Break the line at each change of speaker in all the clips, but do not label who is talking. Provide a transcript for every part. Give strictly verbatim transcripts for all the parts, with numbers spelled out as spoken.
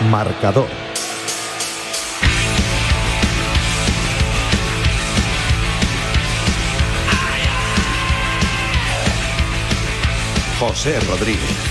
Marcador. José Rodríguez.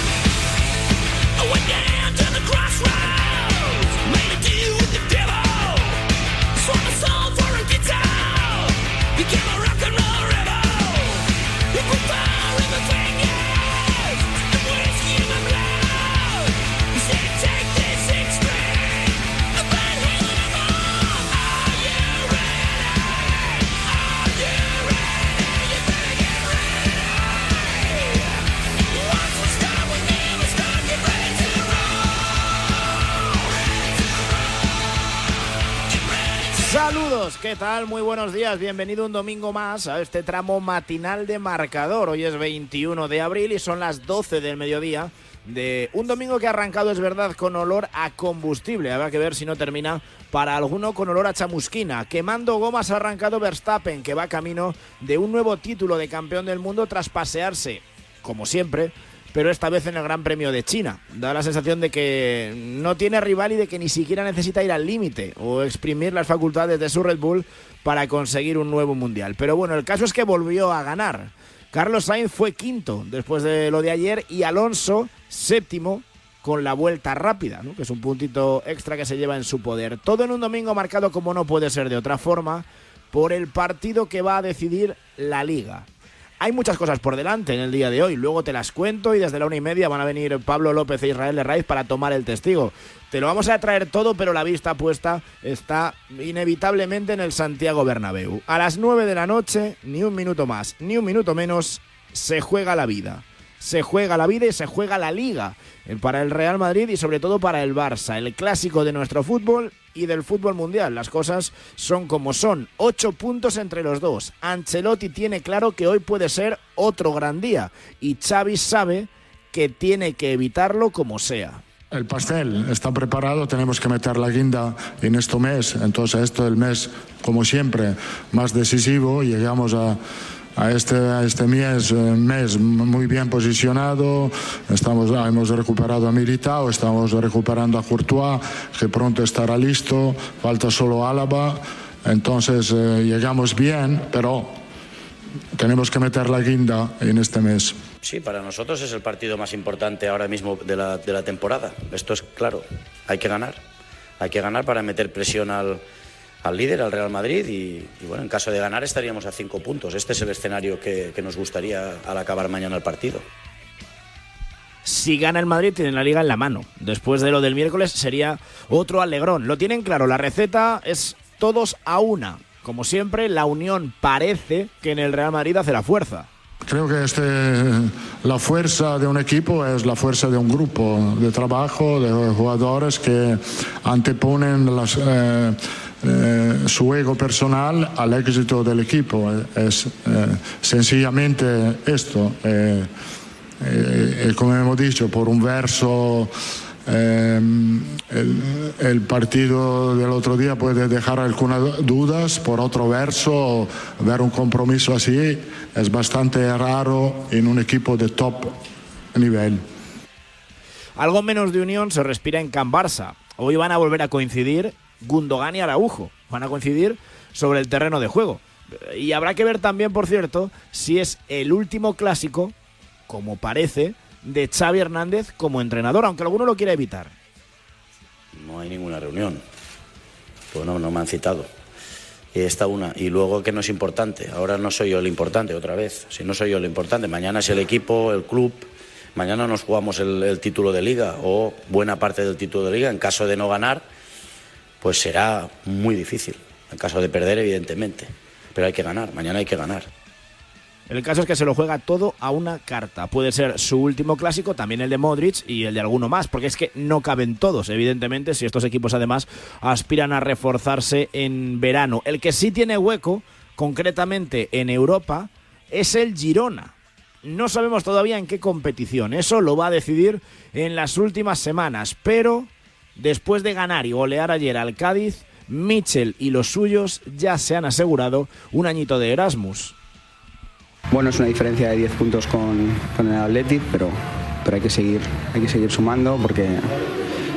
Saludos, ¿qué tal? Muy buenos días, bienvenido un domingo más a este tramo matinal de Marcador. Hoy es veintiuno de abril y son las doce del mediodía de un domingo que ha arrancado, es verdad, con olor a combustible. Habrá que ver si no termina para alguno con olor a chamusquina. Quemando gomas ha arrancado Verstappen, que va camino de un nuevo título de campeón del mundo tras pasearse, como siempre, pero esta vez en el Gran Premio de China. Da la sensación de que no tiene rival y de que ni siquiera necesita ir al límite o exprimir las facultades de su Red Bull para conseguir un nuevo mundial. Pero bueno, el caso es que volvió a ganar. Carlos Sainz fue quinto después de lo de ayer y Alonso séptimo con la vuelta rápida, ¿no? Que es un puntito extra que se lleva en su poder. Todo en un domingo marcado, como no puede ser de otra forma, por el partido que va a decidir la Liga. Hay muchas cosas por delante en el día de hoy, luego te las cuento y desde la una y media van a venir Pablo López e Israel Herraiz para tomar el testigo. Te lo vamos a traer todo, pero la vista puesta está inevitablemente en el Santiago Bernabéu. A las nueve de la noche, ni un minuto más, ni un minuto menos, se juega la vida. Se juega la vida y se juega la Liga para el Real Madrid y sobre todo para el Barça, el clásico de nuestro fútbol y del fútbol mundial. Las cosas son como son, ocho puntos entre los dos. Ancelotti tiene claro que hoy puede ser otro gran día y Xavi sabe que tiene que evitarlo como sea.
El pastel está preparado, tenemos que meter la guinda en este mes, entonces esto es el mes, como siempre, más decisivo. Llegamos a A este, a este mes, mes muy bien posicionado, estamos, hemos recuperado a Militao, estamos recuperando a Courtois, que pronto estará listo, falta solo Álava, entonces eh, llegamos bien, pero tenemos que meter la guinda en este mes.
Sí, para nosotros es el partido más importante ahora mismo de la, de la temporada, esto es claro, hay que ganar, hay que ganar para meter presión al... al líder, al Real Madrid, y, y bueno, en caso de ganar estaríamos a cinco puntos. Este es el escenario que, que nos gustaría al acabar mañana el partido.
Si gana el Madrid, tienen la Liga en la mano. Después de lo del miércoles sería otro alegrón. Lo tienen claro, la receta es todos a una. Como siempre, la unión parece que en el Real Madrid hace la fuerza.
Creo que este, la fuerza de un equipo es la fuerza de un grupo de trabajo, de jugadores que anteponen las... Eh, Eh, su ego personal al éxito del equipo. Es eh, sencillamente esto. Eh, eh, como hemos dicho, por un verso eh, el, el partido del otro día puede dejar algunas dudas, por otro verso ver un compromiso así es bastante raro en un equipo de top nivel.
Algo menos de unión se respira en Can Barça. Hoy van a volver a coincidir Gundogan y Araujo, van a coincidir sobre el terreno de juego. Y habrá que ver también, por cierto, si es el último clásico, como parece, de Xavi Hernández como entrenador, aunque alguno lo quiera evitar.
No hay ninguna reunión, pues no, no me han citado. Y esta una, y luego que no es importante, ahora no soy yo el importante otra vez, si no soy yo el importante, mañana es el equipo, el club, mañana nos jugamos el, el título de Liga o buena parte del título de Liga. En caso de no ganar, pues será muy difícil. En caso de perder, evidentemente. Pero hay que ganar, mañana hay que ganar.
El caso es que se lo juega todo a una carta. Puede ser su último clásico, también el de Modric y el de alguno más, porque es que no caben todos, evidentemente, si estos equipos además aspiran a reforzarse en verano. El que sí tiene hueco, concretamente en Europa, es el Girona. No sabemos todavía en qué competición, eso lo va a decidir en las últimas semanas, pero después de ganar y golear ayer al Cádiz, Michel y los suyos ya se han asegurado un añito de Erasmus.
Bueno, es una diferencia de diez puntos con, con el Athletic, pero, pero hay que seguir, hay que seguir sumando porque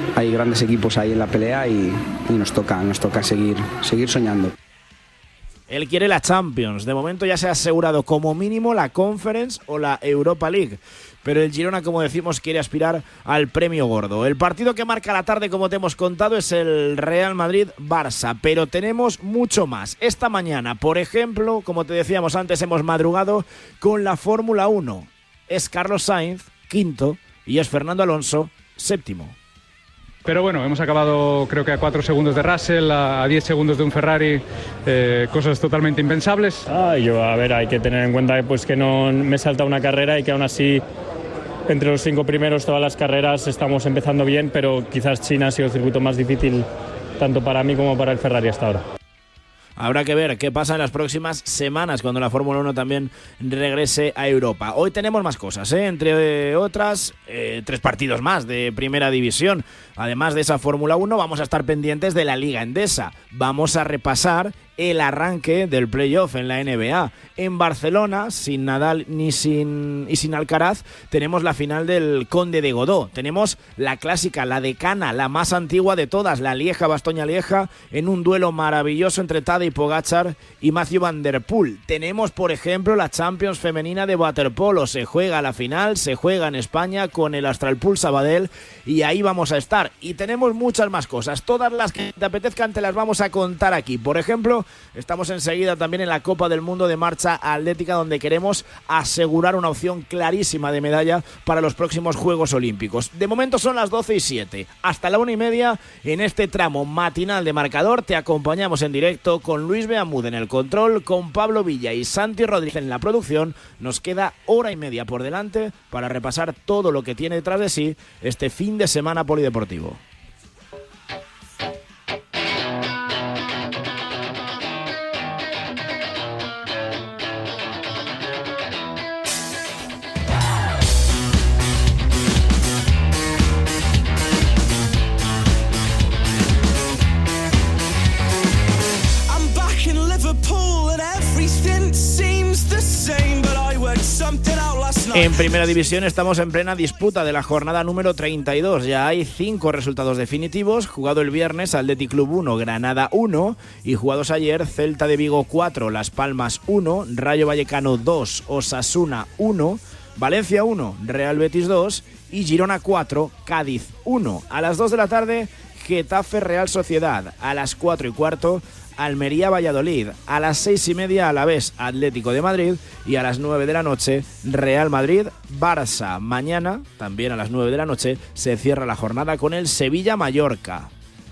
hay grandes equipos ahí en la pelea y, y nos toca, nos toca seguir, seguir soñando.
Él quiere la Champions. De momento ya se ha asegurado como mínimo la Conference o la Europa League. Pero el Girona, como decimos, quiere aspirar al premio gordo. El partido que marca la tarde, como te hemos contado, es el Real Madrid-Barça. Pero tenemos mucho más. Esta mañana, por ejemplo, como te decíamos antes, hemos madrugado con la Fórmula uno. Es Carlos Sainz, quinto, y es Fernando Alonso, séptimo.
Pero bueno, hemos acabado creo que a cuatro segundos de Russell, a diez segundos de un Ferrari, eh, cosas totalmente impensables.
Ah, yo, a ver, hay que tener en cuenta pues, que no me salta una carrera y que aún así entre los cinco primeros todas las carreras estamos empezando bien, pero quizás China ha sido el circuito más difícil tanto para mí como para el Ferrari hasta ahora.
Habrá que ver qué pasa en las próximas semanas cuando la Fórmula uno también regrese a Europa. Hoy tenemos más cosas, ¿eh? entre otras, eh, tres partidos más de Primera División. Además de esa Fórmula uno, vamos a estar pendientes de la Liga Endesa. Vamos a repasar el arranque del playoff en la N B A. En Barcelona, sin Nadal ni sin, y sin Alcaraz, tenemos la final del Conde de Godó. Tenemos la clásica, la decana, la más antigua de todas, la Lieja-Bastoña-Lieja, en un duelo maravilloso entre Tadej Pogačar y Mathieu van der Poel. Tenemos, por ejemplo, la Champions femenina de waterpolo. Se juega la final, se juega en España con el Astralpool Sabadell y ahí vamos a estar. Y tenemos muchas más cosas. Todas las que te apetezcan te las vamos a contar aquí. Por ejemplo, estamos enseguida también en la Copa del Mundo de Marcha Atlética, donde queremos asegurar una opción clarísima de medalla para los próximos Juegos Olímpicos. De momento son las doce y siete. Hasta la una y media en este tramo matinal de Marcador te acompañamos en directo con Luis Beamud en el control, con Pablo Villa y Santi Rodríguez en la producción. Nos queda hora y media por delante para repasar todo lo que tiene detrás de sí este fin de semana polideportivo. En Primera División estamos en plena disputa de la jornada número treinta y dos. Ya hay cinco resultados definitivos. Jugado el viernes, Athletic Club uno, Granada uno. Y jugados ayer, Celta de Vigo cuatro, Las Palmas uno, Rayo Vallecano dos, Osasuna uno, Valencia uno, Real Betis dos y Girona cuatro, Cádiz uno. A las dos de la tarde, Getafe Real Sociedad. A las cuatro y cuarto, Almería Valladolid. A las seis y media, Alavés Atlético de Madrid. Y a las nueve de la noche, Real Madrid Barça. Mañana, también a las nueve de la noche, se cierra la jornada con el Sevilla Mallorca.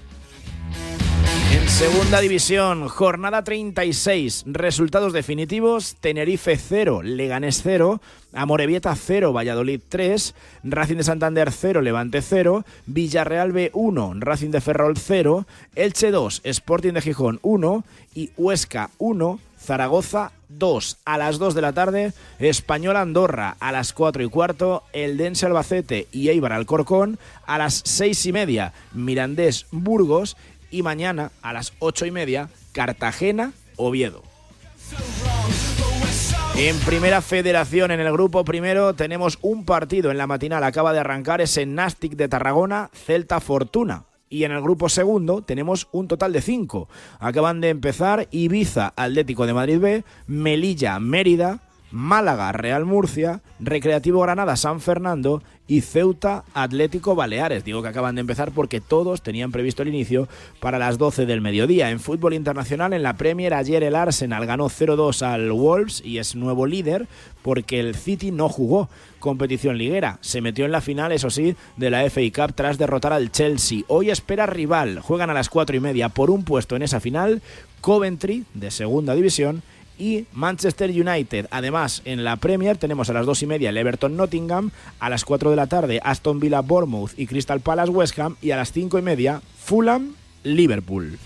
En Segunda División, jornada treinta y seis, resultados definitivos: Tenerife cero, Leganés cero, Amorebieta cero, Valladolid tres, Racing de Santander cero, Levante cero, Villarreal B uno, Racing de Ferrol cero, Elche dos, Sporting de Gijón uno y Huesca uno, Zaragoza dos. A las dos de la tarde, Español Andorra. A las cuatro y cuarto, Eldense Albacete y Eibar Alcorcón. A las seis y media, Mirandés Burgos. Y mañana, a las ocho y media, Cartagena Oviedo. En Primera Federación, en el grupo primero, tenemos un partido en la matinal. Acaba de arrancar, es en Nàstic de Tarragona, Celta Fortuna. Y en el grupo segundo tenemos un total de cinco. Acaban de empezar Ibiza Atlético de Madrid B, Melilla Mérida, Málaga Real Murcia, Recreativo Granada San Fernando y Ceuta Atlético Baleares. Digo que acaban de empezar porque todos tenían previsto el inicio para las doce del mediodía. En fútbol internacional, en la Premier, ayer el Arsenal ganó cero dos al Wolves y es nuevo líder porque el City no jugó competición liguera. Se metió en la final, eso sí, de la F A Cup tras derrotar al Chelsea. Hoy espera rival. Juegan a las cuatro y media por un puesto en esa final Coventry, de Segunda División, y Manchester United. Además, en la Premier tenemos a las dos y media el Everton Nottingham, a las cuatro de la tarde Aston Villa Bournemouth y Crystal Palace West Ham, y a las cinco y media Fulham Liverpool.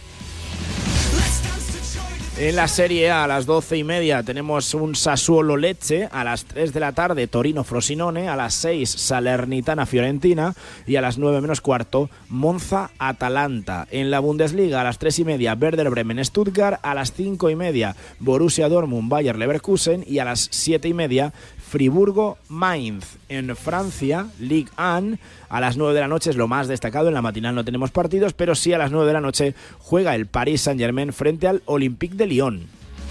En la Serie A, a las doce y media tenemos un Sassuolo Lecce, a las tres de la tarde Torino Frosinone, a las seis Salernitana Fiorentina y a las nueve menos cuarto Monza Atalanta. En la Bundesliga, a las tres y media Werder Bremen Stuttgart, a las cinco y media Borussia Dortmund Bayer Leverkusen y a las siete y media Friburgo-Mainz. En Francia, Ligue uno, a las nueve de la noche es lo más destacado. En la matinal no tenemos partidos, pero sí a las nueve de la noche juega el Paris Saint-Germain frente al Olympique de Lyon.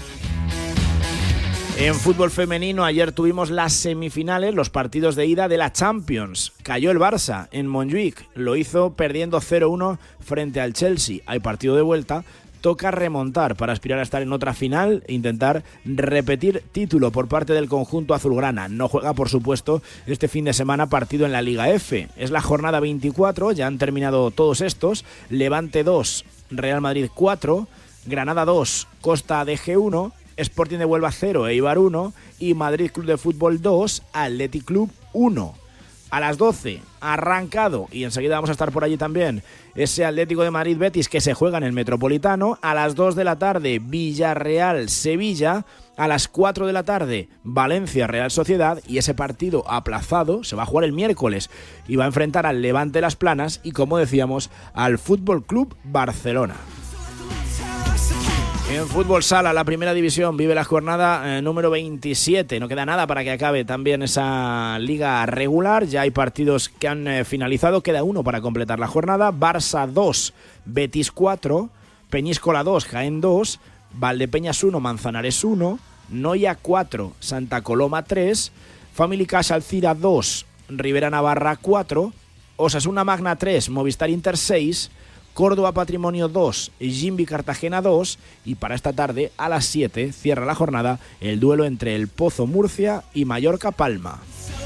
En fútbol femenino, ayer tuvimos las semifinales, los partidos de ida de la Champions. Cayó el Barça en Montjuic, lo hizo perdiendo cero uno frente al Chelsea. Hay partido de vuelta, toca remontar para aspirar a estar en otra final e intentar repetir título por parte del conjunto azulgrana. No juega, por supuesto, este fin de semana partido en la Liga F. Es la jornada veinticuatro, ya han terminado todos estos. Levante dos, Real Madrid cuatro, Granada dos, Costa de G uno, Sporting de Huelva cero, Eibar uno y Madrid Club de Fútbol dos, Athletic Club uno. A las doce, arrancado, y enseguida vamos a estar por allí también, ese Atlético de Madrid-Betis que se juega en el Metropolitano. A las dos de la tarde, Villarreal-Sevilla. A las cuatro de la tarde, Valencia-Real Sociedad. Y ese partido aplazado se va a jugar el miércoles y va a enfrentar al Levante Las Planas y, como decíamos, al Fútbol Club Barcelona. En fútbol sala, la primera división vive la jornada eh, número veintisiete. No queda nada para que acabe también esa liga regular. Ya hay partidos que han eh, finalizado. Queda uno para completar la jornada. Barça dos, Betis cuatro, Peñíscola dos, Jaén dos, Valdepeñas uno, Manzanares uno, Noia cuatro, Santa Coloma tres, Family Casa Alcira dos, Rivera Navarra cuatro, Osasuna Magna tres, Movistar Inter seis, Córdoba Patrimonio dos, Jimbi Cartagena dos, y para esta tarde a las siete cierra la jornada el duelo entre el Pozo Murcia y Mallorca Palma.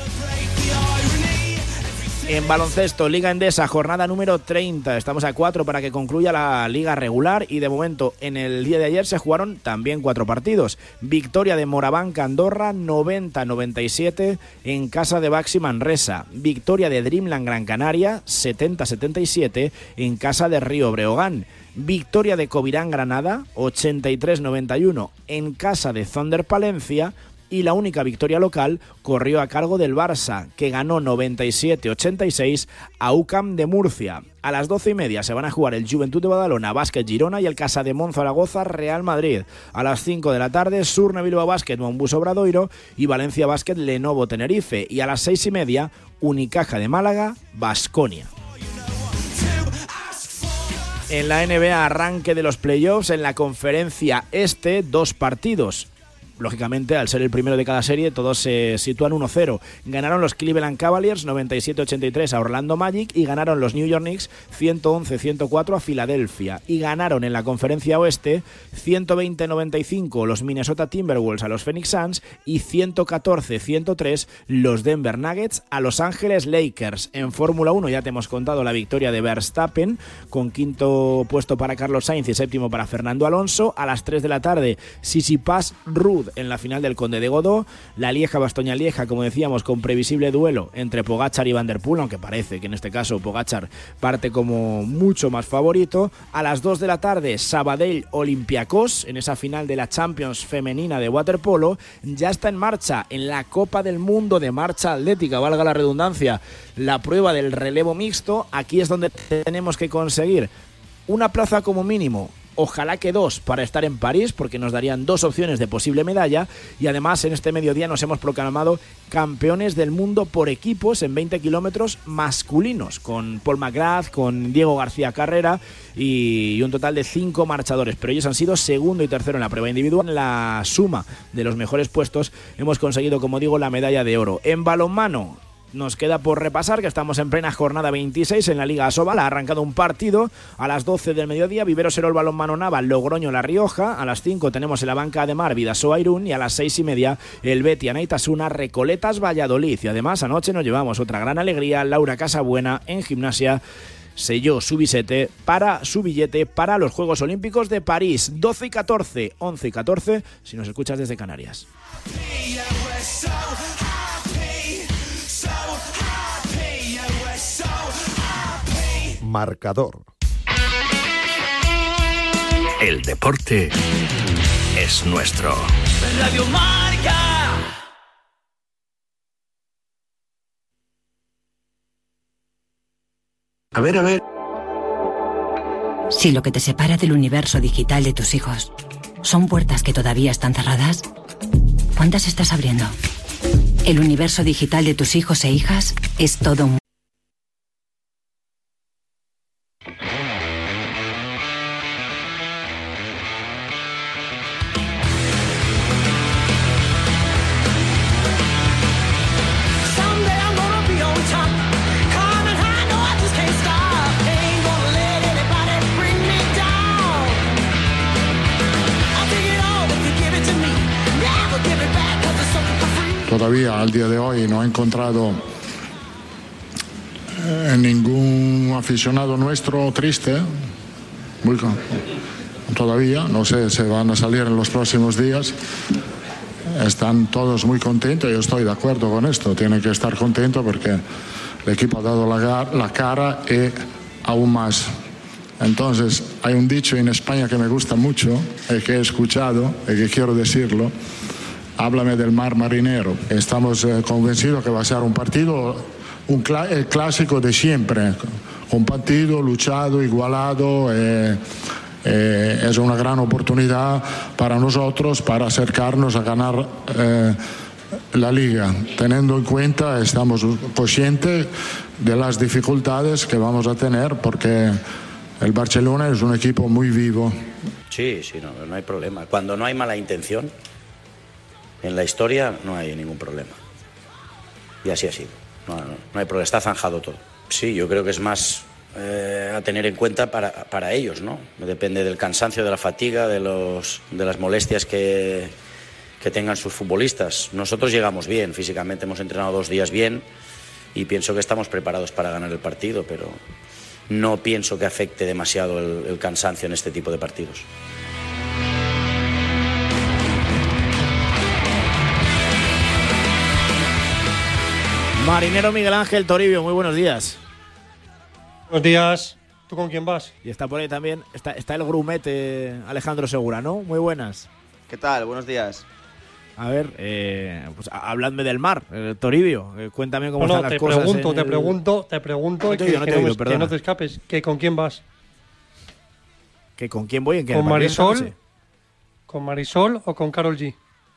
En baloncesto, Liga Endesa, jornada número treinta. Estamos a cuatro para que concluya la liga regular y de momento en el día de ayer se jugaron también cuatro partidos. Victoria de Morabanca Andorra noventa a noventa y siete en casa de Baxi Manresa. Victoria de Dreamland Gran Canaria setenta a setenta y siete en casa de Río Breogán. Victoria de Covirán Granada ochenta y tres a noventa y uno en casa de Thunder Palencia. Y la única victoria local corrió a cargo del Barça, que ganó noventa y siete a ochenta y seis a U C A M de Murcia. A las doce y media se van a jugar el Juventud de Badalona, Básquet Girona y el Casademont Zaragoza, Real Madrid. A las cinco de la tarde, Surne Bilbao Básquet, Monbus Obradoiro y Valencia Básquet, Lenovo Tenerife. Y a las seis y media, Unicaja de Málaga, Baskonia. En la N B A, arranque de los playoffs en la conferencia este, dos partidos. Lógicamente, al ser el primero de cada serie, todos se sitúan uno cero. Ganaron los Cleveland Cavaliers noventa y siete a ochenta y tres a Orlando Magic y ganaron los New York Knicks ciento once a ciento cuatro a Filadelfia. Y ganaron en la conferencia oeste ciento veinte a noventa y cinco los Minnesota Timberwolves a los Phoenix Suns y ciento catorce a ciento tres los Denver Nuggets a Los Ángeles Lakers. En Fórmula uno ya te hemos contado la victoria de Verstappen, con quinto puesto para Carlos Sainz y séptimo para Fernando Alonso. A las tres de la tarde, Tsitsipas Ruud en la final del Conde de Godó. La Lieja-Bastoña-Lieja, como decíamos, con previsible duelo entre Pogačar y Van der Poel, aunque parece que en este caso Pogačar parte como mucho más favorito. A las dos de la tarde, Sabadell-Olympiacos en esa final de la Champions femenina de waterpolo. Ya está en marcha en la Copa del Mundo de Marcha Atlética, valga la redundancia, la prueba del relevo mixto. Aquí es donde tenemos que conseguir una plaza como mínimo, ojalá que dos, para estar en París, porque nos darían dos opciones de posible medalla. Y además en este mediodía nos hemos proclamado campeones del mundo por equipos en veinte kilómetros masculinos, con Paul McGrath, con Diego García Carrera y un total de cinco marchadores, pero ellos han sido segundo y tercero en la prueba individual. En la suma de los mejores puestos hemos conseguido, como digo, la medalla de oro. En balonmano nos queda por repasar que estamos en plena jornada veintiséis en la Liga Asobal. Ha arrancado un partido a las doce del mediodía, Vivero Serol Balonmano Naval, Logroño La Rioja. A las cinco tenemos en la banca de Mar Vidasoa Irún y a las seis y media el Betis Anaitasuna Recoletas Valladolid. Y además anoche nos llevamos otra gran alegría. Laura Casabuena en gimnasia selló su billete para su billete para los Juegos Olímpicos de París. doce y catorce, once y catorce si nos escuchas desde Canarias.
Marcador.
El deporte es nuestro.
Radio Marca.
A ver, a ver.
Si lo que te separa del universo digital de tus hijos son puertas que todavía están cerradas, ¿cuántas estás abriendo? El universo digital de tus hijos e hijas es todo un...
Todavía al día de hoy no he encontrado eh, ningún aficionado nuestro triste. Muy, todavía, no sé si van a salir en los próximos días. Están todos muy contentos, yo estoy de acuerdo con esto. Tienen que estar contentos porque el equipo ha dado la, la cara y aún más. Entonces, hay un dicho en España que me gusta mucho y que he escuchado y que quiero decirlo. Háblame del mar marinero. Estamos eh, convencidos que va a ser un partido, un cl- el clásico de siempre, compartido, luchado, igualado. Eh, eh, es una gran oportunidad para nosotros para acercarnos a ganar eh, la liga. Teniendo en cuenta, estamos conscientes de las dificultades que vamos a tener porque el Barcelona es un equipo muy vivo.
Sí, sí, no, no hay problema. Cuando no hay mala intención, en la historia no hay ningún problema. Y así ha sido. No, no, no hay problema, está zanjado todo. Sí, yo creo que es más eh, a tener en cuenta para, para ellos, ¿no? Depende del cansancio, de la fatiga, de, los, de las molestias que, que tengan sus futbolistas. Nosotros llegamos bien, físicamente hemos entrenado dos días bien y pienso que estamos preparados para ganar el partido, pero no pienso que afecte demasiado el, el cansancio en este tipo de partidos.
Marinero Miguel Ángel Toribio, muy buenos días.
Buenos días. ¿Tú con quién vas?
Y está por ahí también, está, está el grumete Alejandro Segura, ¿no? Muy buenas.
¿Qué tal? Buenos días.
A ver, eh, pues habladme del mar, eh, Toribio. Eh, cuéntame cómo
no,
están
no,
las cosas.
Pregunto,
en
te
el...
pregunto, te pregunto,
no te
que,
oído, no
que,
te
no
oído,
me, que no te escapes. ¿Que ¿Con quién vas?
¿Que con quién voy? ¿En qué?
¿Con Marisol? ¿Con Marisol o con Karol G?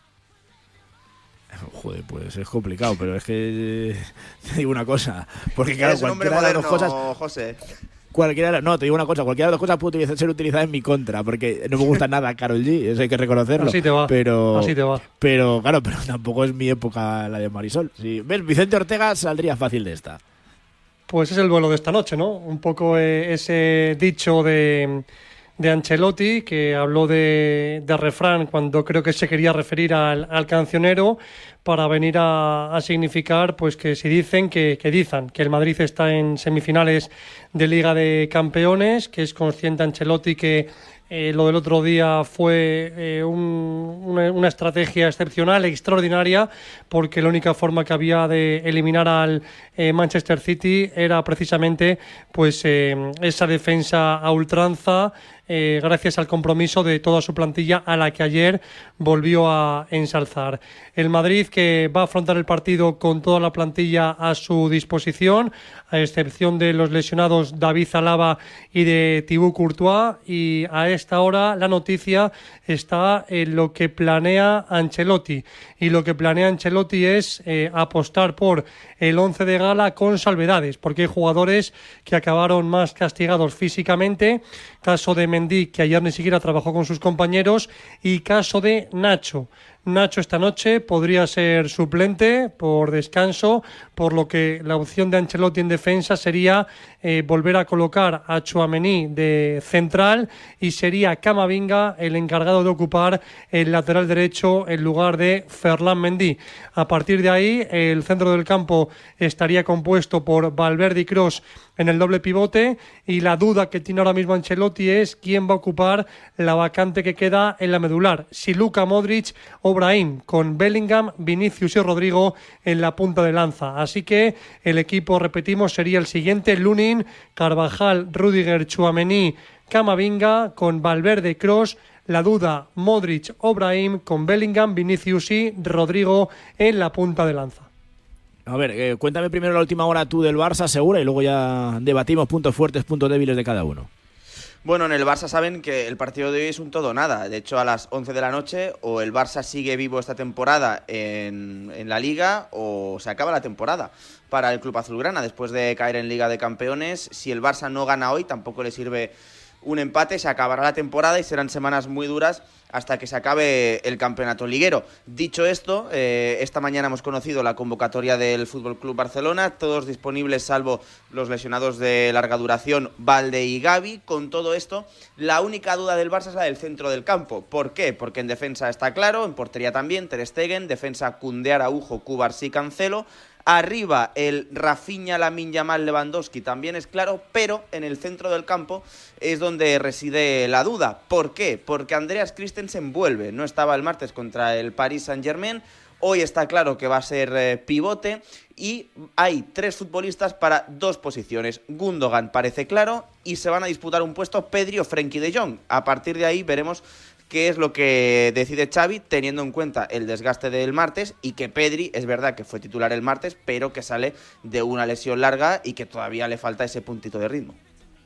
Joder, pues es complicado, pero es que eh, te digo una cosa, porque claro,
Eres un hombre
cualquiera de las
moderno,
dos cosas,
José.
cualquiera, no, te digo una cosa, cualquiera de las dos cosas puede utilizar, ser utilizada en mi contra, porque no me gusta nada Karol G, eso hay que reconocerlo.
Así te va.
Pero,
así te va.
Pero claro, pero tampoco es mi época la de Marisol. Si ves, Vicente Ortega saldría fácil de esta.
Pues es el duelo de esta noche, ¿no? Un poco eh, ese dicho de de Ancelotti, que habló de, de refrán cuando creo que se quería referir al, al cancionero, para venir a, a significar pues que si dicen que, que dicen que el Madrid está en semifinales de Liga de Campeones, que es consciente Ancelotti que eh, lo del otro día fue eh, un, una, una estrategia excepcional, extraordinaria, porque la única forma que había de eliminar al eh, Manchester City era precisamente pues eh, esa defensa a ultranza, Eh, gracias al compromiso de toda su plantilla, a la que ayer volvió a ensalzar. El Madrid, que va a afrontar el partido con toda la plantilla a su disposición, a excepción de los lesionados David Alaba y de Thibaut Courtois, y a esta hora la noticia está en lo que planea Ancelotti, y lo que planea Ancelotti es eh, apostar por el once de gala con salvedades, porque hay jugadores que acabaron más castigados físicamente, caso de Mendy, que ayer ni siquiera trabajó con sus compañeros, y caso de Nacho. Nacho esta noche podría ser suplente por descanso, por lo que la opción de Ancelotti en defensa sería eh, volver a colocar a Tchouaméni de central, y sería Camavinga el encargado de ocupar el lateral derecho en lugar de Ferland Mendy. A partir de ahí, el centro del campo estaría compuesto por Valverde y Kroos en el doble pivote, y la duda que tiene ahora mismo Ancelotti es quién va a ocupar la vacante que queda en la medular, si Luka Modric o Brahim, con Bellingham, Vinicius y Rodrigo en la punta de lanza. Así que el equipo, repetimos, sería el siguiente: Lunin, Carvajal, Rüdiger, Tchouaméni, Camavinga, con Valverde, Kroos. La duda, Modric o Brahim, con Bellingham, Vinicius y Rodrigo en la punta de lanza.
A ver, eh, cuéntame primero la última hora tú del Barça, Segura, y luego ya debatimos puntos fuertes, puntos débiles de cada uno.
Bueno, en el Barça saben que el partido de hoy es un todo o nada. De hecho, a las once de la noche o el Barça sigue vivo esta temporada en, en la Liga o se acaba la temporada para el club azulgrana. Después de caer en Liga de Campeones, si el Barça no gana hoy, tampoco le sirve un empate, se acabará la temporada y serán semanas muy duras hasta que se acabe el campeonato liguero. Dicho esto, eh, esta mañana hemos conocido la convocatoria del F C Barcelona, todos disponibles salvo los lesionados de larga duración, Valde y Gavi. Con todo esto, la única duda del Barça es la del centro del campo. ¿Por qué? Porque en defensa está claro, en portería también, Ter Stegen, defensa Koundé, Araujo, Cubarsí, Cancelo. Arriba el Rafinha, Lamine Yamal, Lewandowski también es claro, pero en el centro del campo es donde reside la duda. ¿Por qué? Porque Andreas Christensen vuelve, no estaba el martes contra el Paris Saint-Germain, hoy está claro que va a ser eh, pivote y hay tres futbolistas para dos posiciones. Gundogan parece claro y se van a disputar un puesto Pedri o Frenkie de Jong. A partir de ahí veremos qué es lo que decide Xavi, teniendo en cuenta el desgaste del martes y que Pedri, es verdad que fue titular el martes, pero que sale de una lesión larga y que todavía le falta ese puntito de ritmo.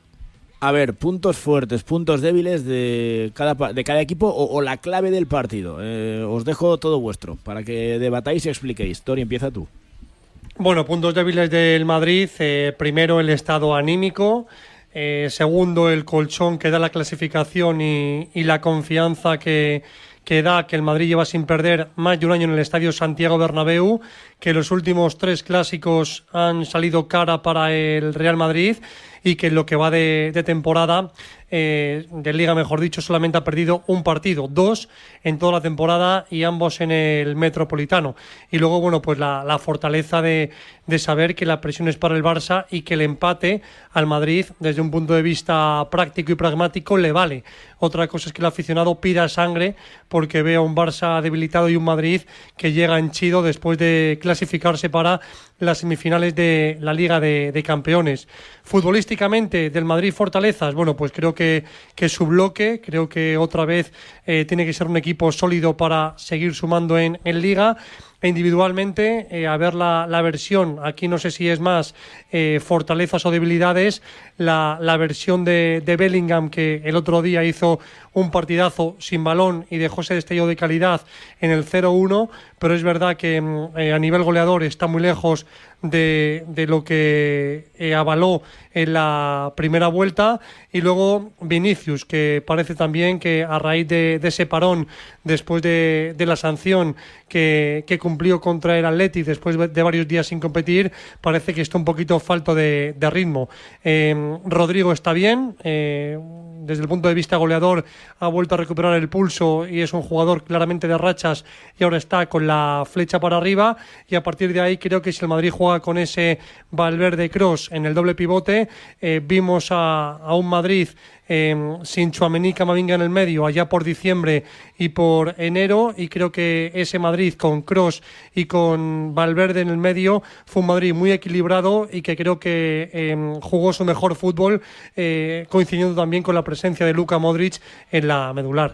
A ver, puntos fuertes, puntos débiles de cada, de cada equipo o, o la clave del partido. Eh, os dejo todo vuestro para que debatáis y expliquéis. Tori, empieza tú.
Bueno, puntos débiles del Madrid. Eh, primero, el estado anímico. Eh, segundo, el colchón que da la clasificación y, y la confianza que, que da que el Madrid lleva sin perder más de un año en el Estadio Santiago Bernabéu, que los últimos tres clásicos han salido cara para el Real Madrid y que en lo que va de, de temporada, eh, de Liga mejor dicho, solamente ha perdido un partido, dos en toda la temporada y ambos en el Metropolitano. Y luego, bueno, pues la, la fortaleza de, de saber que la presión es para el Barça y que el empate al Madrid, desde un punto de vista práctico y pragmático, le vale. Otra cosa es que el aficionado pida sangre porque ve a un Barça debilitado y un Madrid que llega henchido después de clasificarse para las semifinales de la Liga de, de Campeones. Futbolísticamente, del Madrid fortalezas, bueno, pues creo que, que su bloque, creo que otra vez eh, tiene que ser un equipo sólido para seguir sumando en, en Liga. E individualmente, eh, a ver la, la versión, aquí no sé si es más eh, fortalezas o debilidades, la, la versión de, de Bellingham, que el otro día hizo un partidazo sin balón y dejó ese destello de calidad en el cero uno, pero es verdad que eh, a nivel goleador está muy lejos de, de lo que eh, avaló en la primera vuelta. Y luego Vinicius, que parece también que a raíz de, de ese parón, después de, de la sanción que, que cumplió contra el Atleti, después de varios días sin competir, parece que está un poquito falto de, de ritmo. Eh, Rodrigo está bien, eh, desde el punto de vista goleador ha vuelto a recuperar el pulso y es un jugador claramente de rachas y ahora está con la flecha para arriba, y a partir de ahí creo que si el Madrid juega con ese Valverde-Kroos en el doble pivote, eh, vimos a, a un Madrid eh, sin Tchouaméni, Camavinga en el medio allá por diciembre y por enero, y creo que ese Madrid con Kroos y con Valverde en el medio fue un Madrid muy equilibrado y que creo que eh, jugó su mejor fútbol, eh, coincidiendo también con la presencia de Luka Modric en la medular.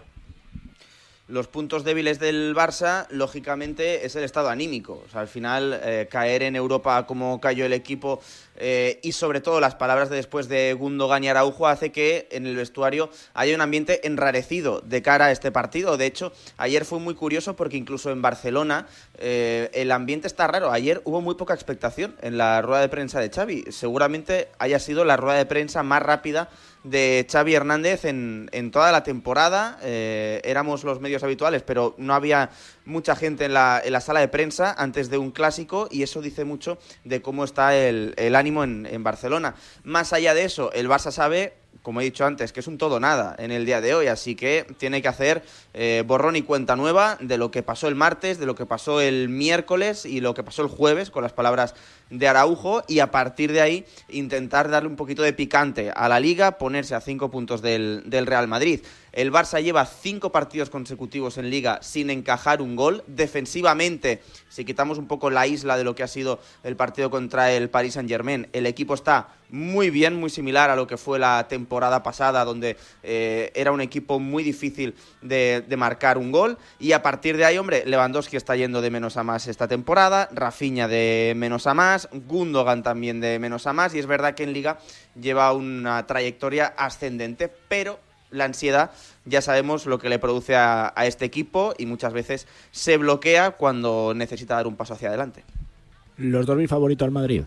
Los puntos débiles del Barça, lógicamente, es el estado anímico. O sea, al final, eh, caer en Europa como cayó el equipo eh, y sobre todo las palabras de después de Gundogan y Araujo hace que en el vestuario haya un ambiente enrarecido de cara a este partido. De hecho, ayer fue muy curioso porque incluso en Barcelona eh, el ambiente está raro. Ayer hubo muy poca expectación en la rueda de prensa de Xavi. Seguramente haya sido la rueda de prensa más rápida de Xavi Hernández en, en toda la temporada. Eh, éramos los medios habituales, pero no había mucha gente en la, en la sala de prensa antes de un clásico, y eso dice mucho de cómo está el, el ánimo en, en Barcelona. Más allá de eso, el Barça sabe, como he dicho antes, que es un todo nada en el día de hoy, así que tiene que hacer eh, borrón y cuenta nueva de lo que pasó el martes, de lo que pasó el miércoles y lo que pasó el jueves, con las palabras de Araujo, y a partir de ahí intentar darle un poquito de picante a la Liga, ponerse a cinco puntos del, del Real Madrid. El Barça lleva cinco partidos consecutivos en Liga sin encajar un gol. Defensivamente, si quitamos un poco la isla de lo que ha sido el partido contra el Paris Saint-Germain, el equipo está muy bien, muy similar a lo que fue la temporada pasada, donde eh, era un equipo muy difícil de, de marcar un gol, y a partir de ahí, hombre, Lewandowski está yendo de menos a más esta temporada, Rafinha de menos a más, Gundogan también de menos a más, y es verdad que en Liga lleva una trayectoria ascendente, pero la ansiedad ya sabemos lo que le produce a, a este equipo, y muchas veces se bloquea cuando necesita dar un paso hacia adelante.
¿Los dos favorito al Madrid?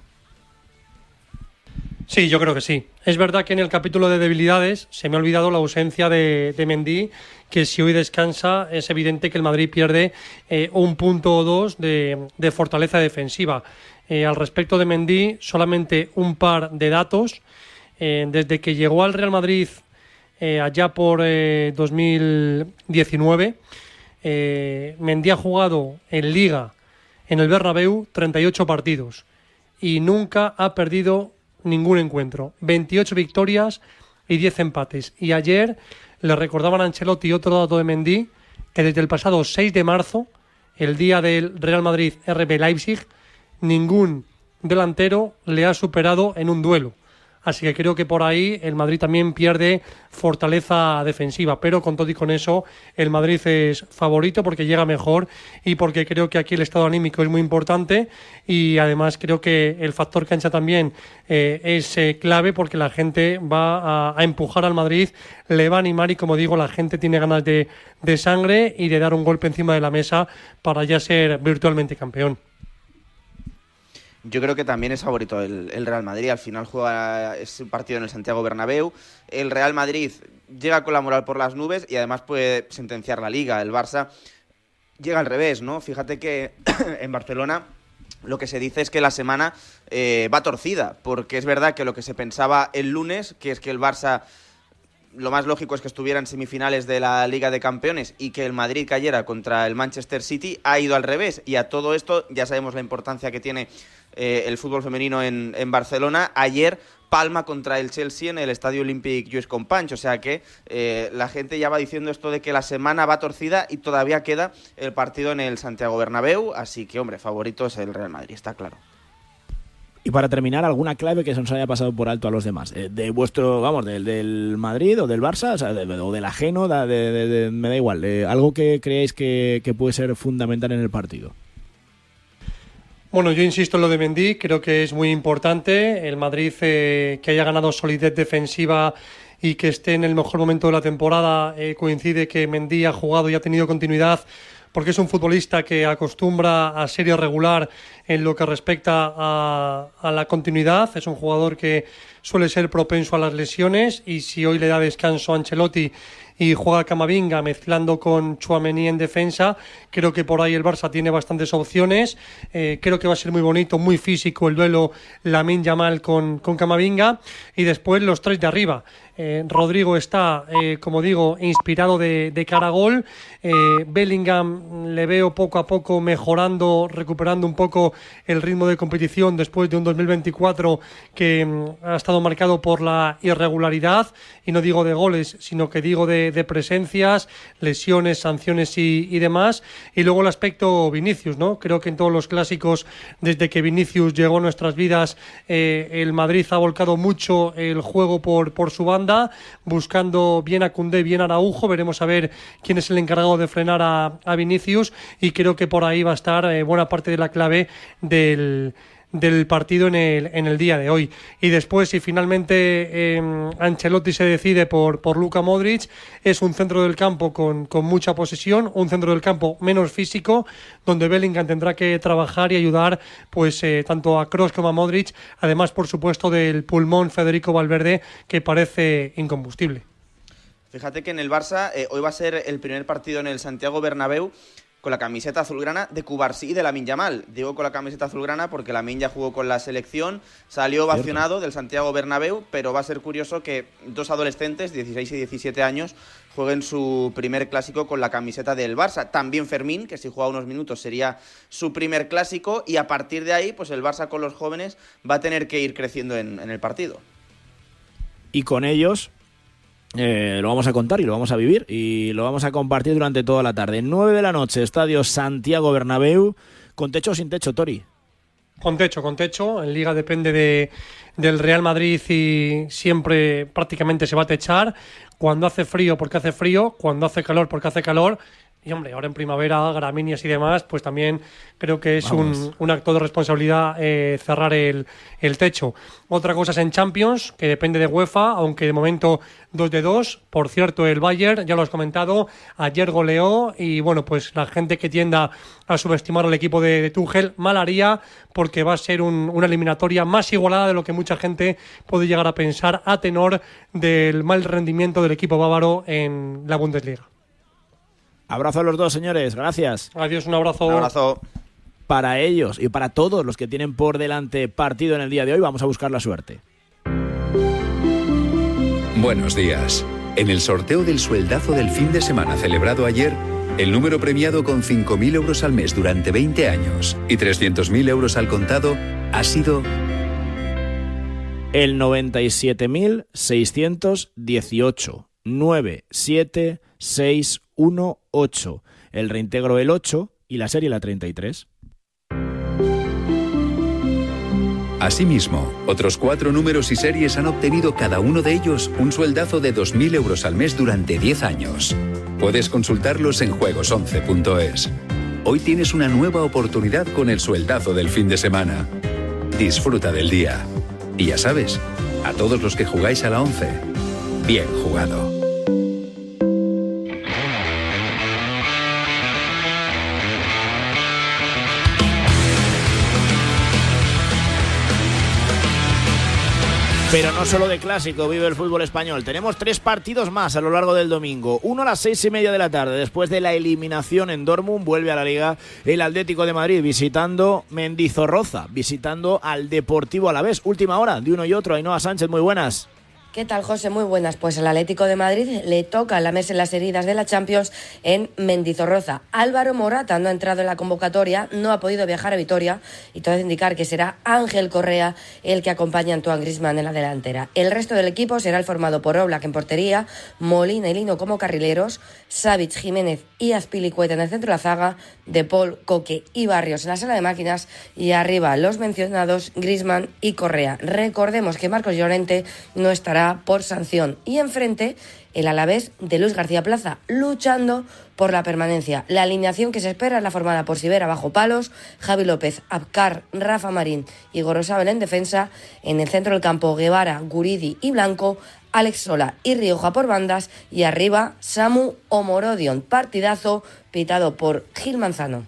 Sí, yo creo que sí. Es verdad que en el capítulo de debilidades se me ha olvidado la ausencia de, de Mendy, que si hoy descansa es evidente que el Madrid pierde eh, un punto o dos de, de fortaleza defensiva. Eh, al respecto de Mendy, solamente un par de datos. Eh, desde que llegó al Real Madrid eh, allá por eh, dos mil diecinueve, eh, Mendy ha jugado en Liga, en el Bernabéu, treinta y ocho partidos y nunca ha perdido ningún encuentro, veintiocho victorias y diez empates. Y ayer le recordaban a Ancelotti otro dato de Mendy, que desde el pasado seis de marzo, el día del Real Madrid R B Leipzig, ningún delantero le ha superado en un duelo. Así que creo que por ahí el Madrid también pierde fortaleza defensiva, pero con todo y con eso el Madrid es favorito porque llega mejor y porque creo que aquí el estado anímico es muy importante, y además creo que el factor cancha también eh, es eh, clave, porque la gente va a, a empujar al Madrid, le va a animar, y como digo, la gente tiene ganas de, de sangre y de dar un golpe encima de la mesa para ya ser virtualmente campeón.
Yo creo que también es favorito el, el Real Madrid. Al final juega ese partido en el Santiago Bernabéu. El Real Madrid llega con la moral por las nubes y además puede sentenciar la Liga. El Barça llega al revés, ¿no? Fíjate que en Barcelona lo que se dice es que la semana eh, va torcida, porque es verdad que lo que se pensaba el lunes, que es que el Barça, lo más lógico es que estuviera en semifinales de la Liga de Campeones y que el Madrid cayera contra el Manchester City, ha ido al revés. Y a todo esto ya sabemos la importancia que tiene eh, el fútbol femenino en, en Barcelona. Ayer palma contra el Chelsea en el Estadio Olympic Lluís Companys, o sea que eh, la gente ya va diciendo esto de que la semana va torcida y todavía queda el partido en el Santiago Bernabéu, así que, hombre, favorito es el Real Madrid, está claro.
Y para terminar, alguna clave que se nos haya pasado por alto a los demás, eh, de vuestro, vamos, del, del Madrid o del Barça, o, sea, de, o del ajeno, de, de, de, de, me da igual, eh, algo que creéis que, que puede ser fundamental en el partido.
Bueno, yo insisto en lo de Mendy, creo que es muy importante. El Madrid eh, que haya ganado solidez defensiva y que esté en el mejor momento de la temporada, eh, coincide que Mendy ha jugado y ha tenido continuidad, porque es un futbolista que acostumbra a ser irregular en lo que respecta a, a la continuidad. Es un jugador que suele ser propenso a las lesiones, y si hoy le da descanso a Ancelotti y juega Camavinga mezclando con Tchouaméni en defensa, creo que por ahí el Barça tiene bastantes opciones. Eh, creo que va a ser muy bonito, muy físico el duelo Lamine Yamal con, con Camavinga, y después los tres de arriba. Eh, Rodrigo está, eh, como digo, inspirado de, de cara a gol. Eh, Bellingham le veo poco a poco mejorando, recuperando un poco el ritmo de competición después de un dos mil veinticuatro que mm, ha estado marcado por la irregularidad, y no digo de goles, sino que digo de, de presencias, lesiones, sanciones y, y demás. Y luego el aspecto Vinicius, ¿no? Creo que en todos los clásicos, desde que Vinicius llegó a nuestras vidas, eh, el Madrid ha volcado mucho el juego por, por su banda, buscando bien a Koundé, bien a Araujo. Veremos a ver quién es el encargado de frenar a, a Vinicius, y creo que por ahí va a estar eh, buena parte de la clave del... del partido en el, en el día de hoy. Y después, si finalmente eh, Ancelotti se decide por, por Luka Modric, es un centro del campo con, con mucha posesión, un centro del campo menos físico, donde Bellingham tendrá que trabajar y ayudar pues eh, tanto a Kroos como a Modric, además por supuesto del pulmón Federico Valverde, que parece incombustible.
Fíjate que en el Barça eh, hoy va a ser el primer partido en el Santiago Bernabéu con la camiseta azulgrana de Cubarsí y de Lamine Yamal. Digo con la camiseta azulgrana porque Lamine ya jugó con la selección, salió ovacionado del Santiago Bernabéu, pero va a ser curioso que dos adolescentes, dieciséis y diecisiete años, jueguen su primer clásico con la camiseta del Barça. También Fermín, que si juega unos minutos sería su primer clásico, y a partir de ahí, pues el Barça con los jóvenes va a tener que ir creciendo en, en el partido.
Y con ellos... Eh, lo vamos a contar y lo vamos a vivir y lo vamos a compartir durante toda la tarde. nueve de la noche, Estadio Santiago Bernabéu, con techo o sin techo, Tori.
Con techo, con techo. En Liga depende de, del Real Madrid y siempre prácticamente se va a techar. Cuando hace frío, porque hace frío. Cuando hace calor, porque hace calor. Y hombre, ahora en primavera, gramíneas y demás, pues también creo que es un, un acto de responsabilidad eh, cerrar el, el techo. Otra cosa es en Champions, que depende de UEFA, aunque de momento dos de dos. Por cierto, el Bayern, ya lo has comentado, ayer goleó y bueno, pues la gente que tienda a subestimar al equipo de, de Tuchel, mal haría, porque va a ser un, una eliminatoria más igualada de lo que mucha gente puede llegar a pensar a tenor del mal rendimiento del equipo bávaro en la Bundesliga.
Abrazo a los dos, señores. Gracias.
Adiós, un abrazo.
Un abrazo.
Para ellos y para todos los que tienen por delante partido en el día de hoy, vamos a buscar la suerte.
Buenos días. En el sorteo del sueldazo del fin de semana celebrado ayer, el número premiado con cinco mil euros al mes durante veinte años y trescientos mil euros al contado ha sido
el noventa y siete mil seiscientos dieciocho. nueve siete seis uno ocho. El reintegro el ocho y la serie la treinta y tres.
Asimismo, otros cuatro números y series han obtenido cada uno de ellos un sueldazo de dos mil euros al mes durante diez años. Puedes consultarlos en juegos once punto es. Hoy tienes una nueva oportunidad con el sueldazo del fin de semana. Disfruta del día. Y ya sabes, a todos los que jugáis a la once, bien jugado.
Pero no solo de clásico vive el fútbol español. Tenemos tres partidos más a lo largo del domingo. Uno a las seis y media de la tarde. Después de la eliminación en Dortmund, vuelve a la Liga el Atlético de Madrid visitando Mendizorroza, visitando al Deportivo Alavés. Última hora de uno y otro. Ainhoa Sánchez, muy buenas.
¿Qué tal, José? Muy buenas. Pues al Atlético de Madrid le toca lamerse las heridas de la Champions en Mendizorroza. Álvaro Morata no ha entrado en la convocatoria, no ha podido viajar a Vitoria y todo es indicar que será Ángel Correa el que acompaña a Antoine Griezmann en la delantera. El resto del equipo será el formado por Oblak en portería, Molina y Lino como carrileros, Savic, Jiménez y Azpilicueta en el centro de la zaga, De Paul, Coque y Barrios en la sala de máquinas y arriba los mencionados Griezmann y Correa. Recordemos que Marcos Llorente no estará por sanción y enfrente el Alavés de Luis García Plaza luchando por la permanencia. La alineación que se espera es la formada por Sivera bajo palos, Javi López, Abkar, Rafa Marín y Gorosabel en defensa, en el centro del campo Guevara, Guridi y Blanco, Alex Sola y Rioja por bandas y arriba Samu Omorodion. Partidazo pitado por Gil Manzano.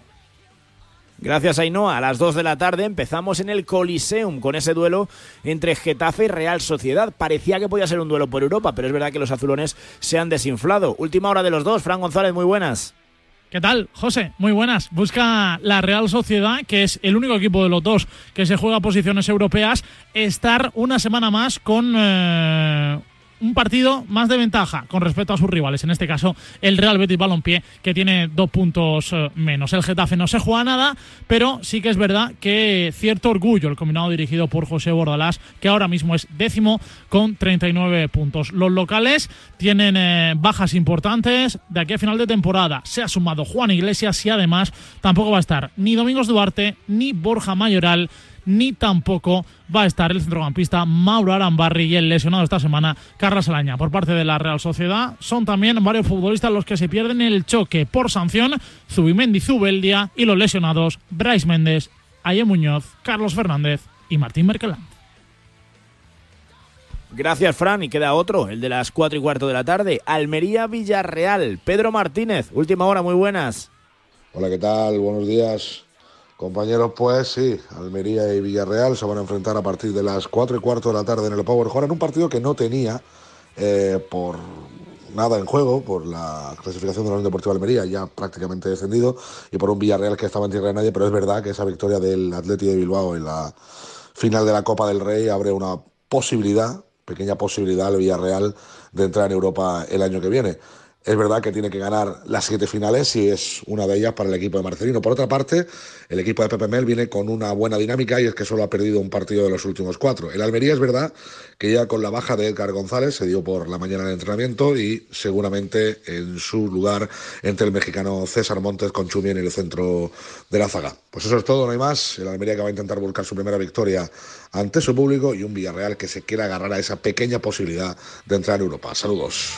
Gracias, Ainhoa. A las dos de la tarde empezamos en el Coliseum con ese duelo entre Getafe y Real Sociedad. Parecía que podía ser un duelo por Europa, pero es verdad que los azulones se han desinflado. Última hora de los dos. Fran González, muy buenas.
¿Qué tal, José? Muy buenas. Busca la Real Sociedad, que es el único equipo de los dos que se juega posiciones europeas, estar una semana más con Eh... un partido más de ventaja con respecto a sus rivales, en este caso el Real Betis Balompié, que tiene dos puntos eh, menos. El Getafe no se juega nada, pero sí que es verdad que cierto orgullo el combinado dirigido por José Bordalás, que ahora mismo es décimo con treinta y nueve puntos. Los locales tienen eh, bajas importantes de aquí a final de temporada. Se ha sumado Juan Iglesias y además tampoco va a estar ni Domingos Duarte ni Borja Mayoral, ni tampoco va a estar el centrocampista Mauro Arambarri y el lesionado esta semana Carlos Alaña. Por parte de la Real Sociedad son también varios futbolistas los que se pierden el choque por sanción: Zubimendi, Zubeldia, y los lesionados Brais Méndez, Aye Muñoz, Carlos Fernández y Martín Merkeland.
Gracias, Fran. Y queda otro, el de las cuatro y cuarto de la tarde, Almería-Villarreal. Pedro Martínez, última hora, muy buenas.
Hola, ¿qué tal? Buenos días, compañeros. Pues sí, Almería y Villarreal se van a enfrentar a partir de las cuatro y cuarto de la tarde en el Powerhole, en un partido que no tenía eh, por nada en juego, por la clasificación de la Unión Deportiva Almería, ya prácticamente descendido, y por un Villarreal que estaba en tierra de nadie, pero es verdad que esa victoria del Athletic de Bilbao en la final de la Copa del Rey abre una posibilidad, pequeña posibilidad al Villarreal de entrar en Europa el año que viene. Es verdad que tiene que ganar las siete finales y es una de ellas para el equipo de Marcelino. Por otra parte, el equipo de Pepe Mel viene con una buena dinámica y es que solo ha perdido un partido de los últimos cuatro. El Almería es verdad que ya con la baja de Edgar González se dio por la mañana el entrenamiento y seguramente en su lugar entre el mexicano César Montes con Chumi en el centro de la zaga. Pues eso es todo, no hay más. El Almería que va a intentar buscar su primera victoria ante su público y un Villarreal que se quiere agarrar a esa pequeña posibilidad de entrar en Europa. Saludos.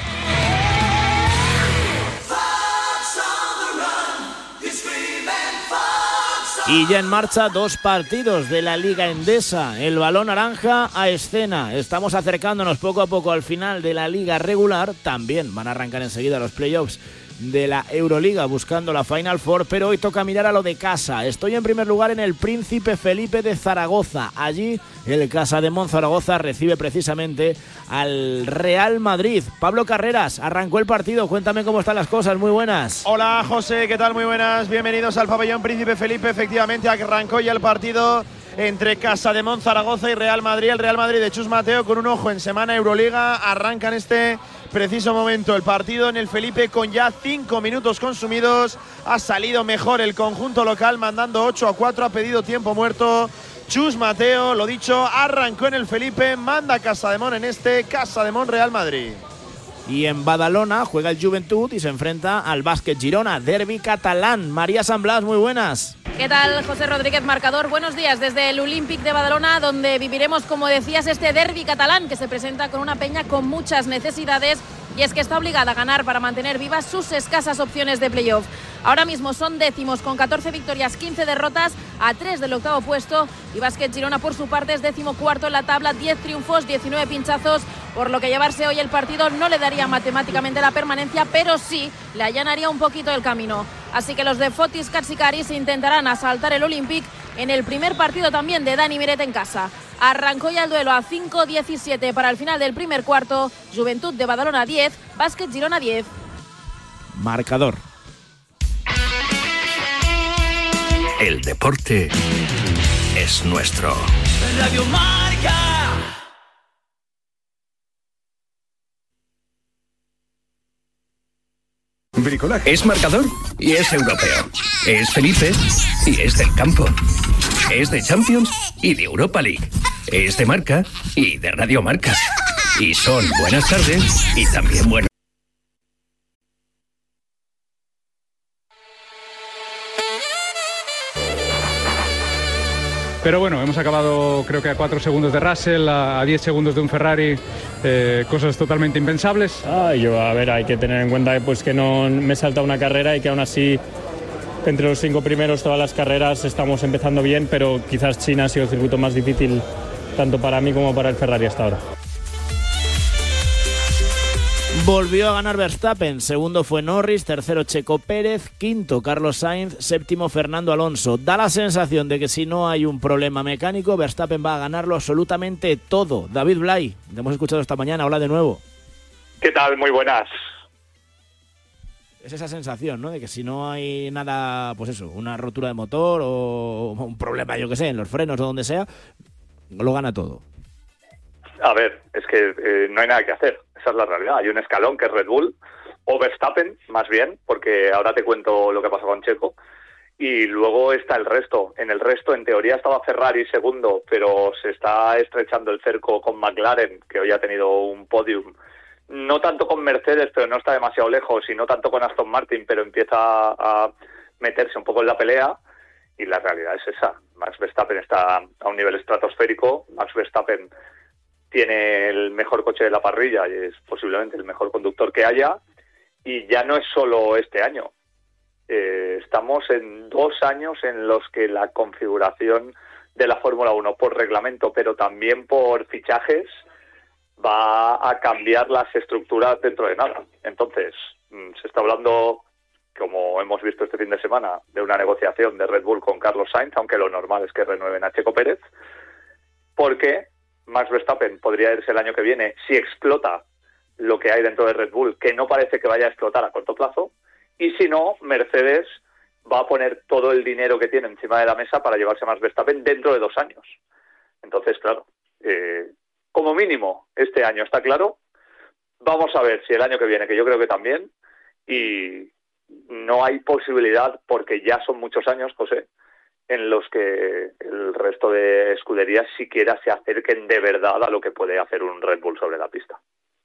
Y ya en marcha dos partidos de la Liga Endesa. El balón naranja a escena. Estamos acercándonos poco a poco al final de la Liga regular. También van a arrancar enseguida los playoffs de la Euroliga buscando la Final Four, pero hoy toca mirar a lo de casa. Estoy en primer lugar en el Príncipe Felipe de Zaragoza. Allí el Casademón Zaragoza recibe precisamente al Real Madrid. Pablo Carreras, arrancó el partido, cuéntame cómo están las cosas, muy buenas.
Hola José, ¿qué tal? Muy buenas, bienvenidos al pabellón Príncipe Felipe. Efectivamente arrancó ya el partido entre Casademón Zaragoza y Real Madrid. El Real Madrid de Chus Mateo con un ojo en semana Euroliga. Arranca en este preciso momento el partido en el Felipe con ya cinco minutos consumidos. Ha salido mejor el conjunto local mandando ocho a cuatro, ha pedido tiempo muerto Chus Mateo, lo dicho, arrancó en el Felipe, manda Casademón en este Casademón Real Madrid.
Y en Badalona juega el Juventud y se enfrenta al Básquet Girona, derbi catalán. María San Blas, muy buenas.
¿Qué tal, José Rodríguez Marcador? Buenos días desde el Olímpic de Badalona, donde viviremos, como decías, este derbi catalán que se presenta con una peña con muchas necesidades y es que está obligada a ganar para mantener vivas sus escasas opciones de playoff. Ahora mismo son décimos con catorce victorias, quince derrotas, a tres del octavo puesto, y Básquet Girona por su parte es décimo cuarto en la tabla, diez triunfos, diecinueve pinchazos, por lo que llevarse hoy el partido no le daría matemáticamente la permanencia, pero sí le allanaría un poquito el camino. Así que los de Fotis Katsikaris intentarán asaltar el Olympic en el primer partido también de Dani Miret en casa. Arrancó ya el duelo a cinco diecisiete para el final del primer cuarto. Juventud de Badalona diez, Básquet Girona diez.
Marcador.
El deporte es nuestro.
Radio Marca.
Bricolaje. Es marcador y es europeo. Es Felipe y es del campo. Es de Champions y de Europa League. Es de Marca y de Radio Marca. Y son buenas tardes y también buenas.
Pero bueno, hemos acabado creo que a cuatro segundos de Russell, a diez segundos de un Ferrari, eh, cosas totalmente impensables.
Ah, yo, a ver, hay que tener en cuenta pues, que no me salta una carrera y que aún así entre los cinco primeros todas las carreras estamos empezando bien, pero quizás China ha sido el circuito más difícil tanto para mí como para el Ferrari hasta ahora.
Volvió a ganar Verstappen, segundo fue Norris, tercero Checo Pérez, quinto Carlos Sainz, séptimo Fernando Alonso. Da la sensación de que si no hay un problema mecánico, Verstappen va a ganarlo absolutamente todo. David Blay, te hemos escuchado esta mañana, hola de nuevo.
¿Qué tal? Muy buenas.
Es esa sensación, ¿no? De que si no hay nada, pues eso, una rotura de motor o un problema, yo que sé, en los frenos o donde sea, lo gana todo.
A ver, es que eh, no hay nada que hacer, esa es la realidad. Hay un escalón que es Red Bull, o Verstappen, más bien, porque ahora te cuento lo que pasó con Checo, y luego está el resto. En el resto, en teoría, estaba Ferrari segundo, pero se está estrechando el cerco con McLaren, que hoy ha tenido un podium. No tanto con Mercedes, pero no está demasiado lejos, y no tanto con Aston Martin, pero empieza a meterse un poco en la pelea, y la realidad es esa. Max Verstappen está a un nivel estratosférico. Max Verstappen tiene el mejor coche de la parrilla y es posiblemente el mejor conductor que haya, y ya no es solo este año. Eh, estamos en dos años en los que la configuración de la Fórmula uno por reglamento, pero también por fichajes, va a cambiar las estructuras dentro de nada. Entonces, se está hablando, como hemos visto este fin de semana, de una negociación de Red Bull con Carlos Sainz, aunque lo normal es que renueven a Checo Pérez, porque Max Verstappen podría irse el año que viene si explota lo que hay dentro de Red Bull, que no parece que vaya a explotar a corto plazo, y si no, Mercedes va a poner todo el dinero que tiene encima de la mesa para llevarse a Max Verstappen dentro de dos años. Entonces, claro, eh, como mínimo este año está claro, Vamos a ver si el año que viene, que yo creo que también, y no hay posibilidad, porque ya son muchos años, José, en los que el resto de escuderías siquiera se acerquen de verdad a lo que puede hacer un Red Bull sobre la pista.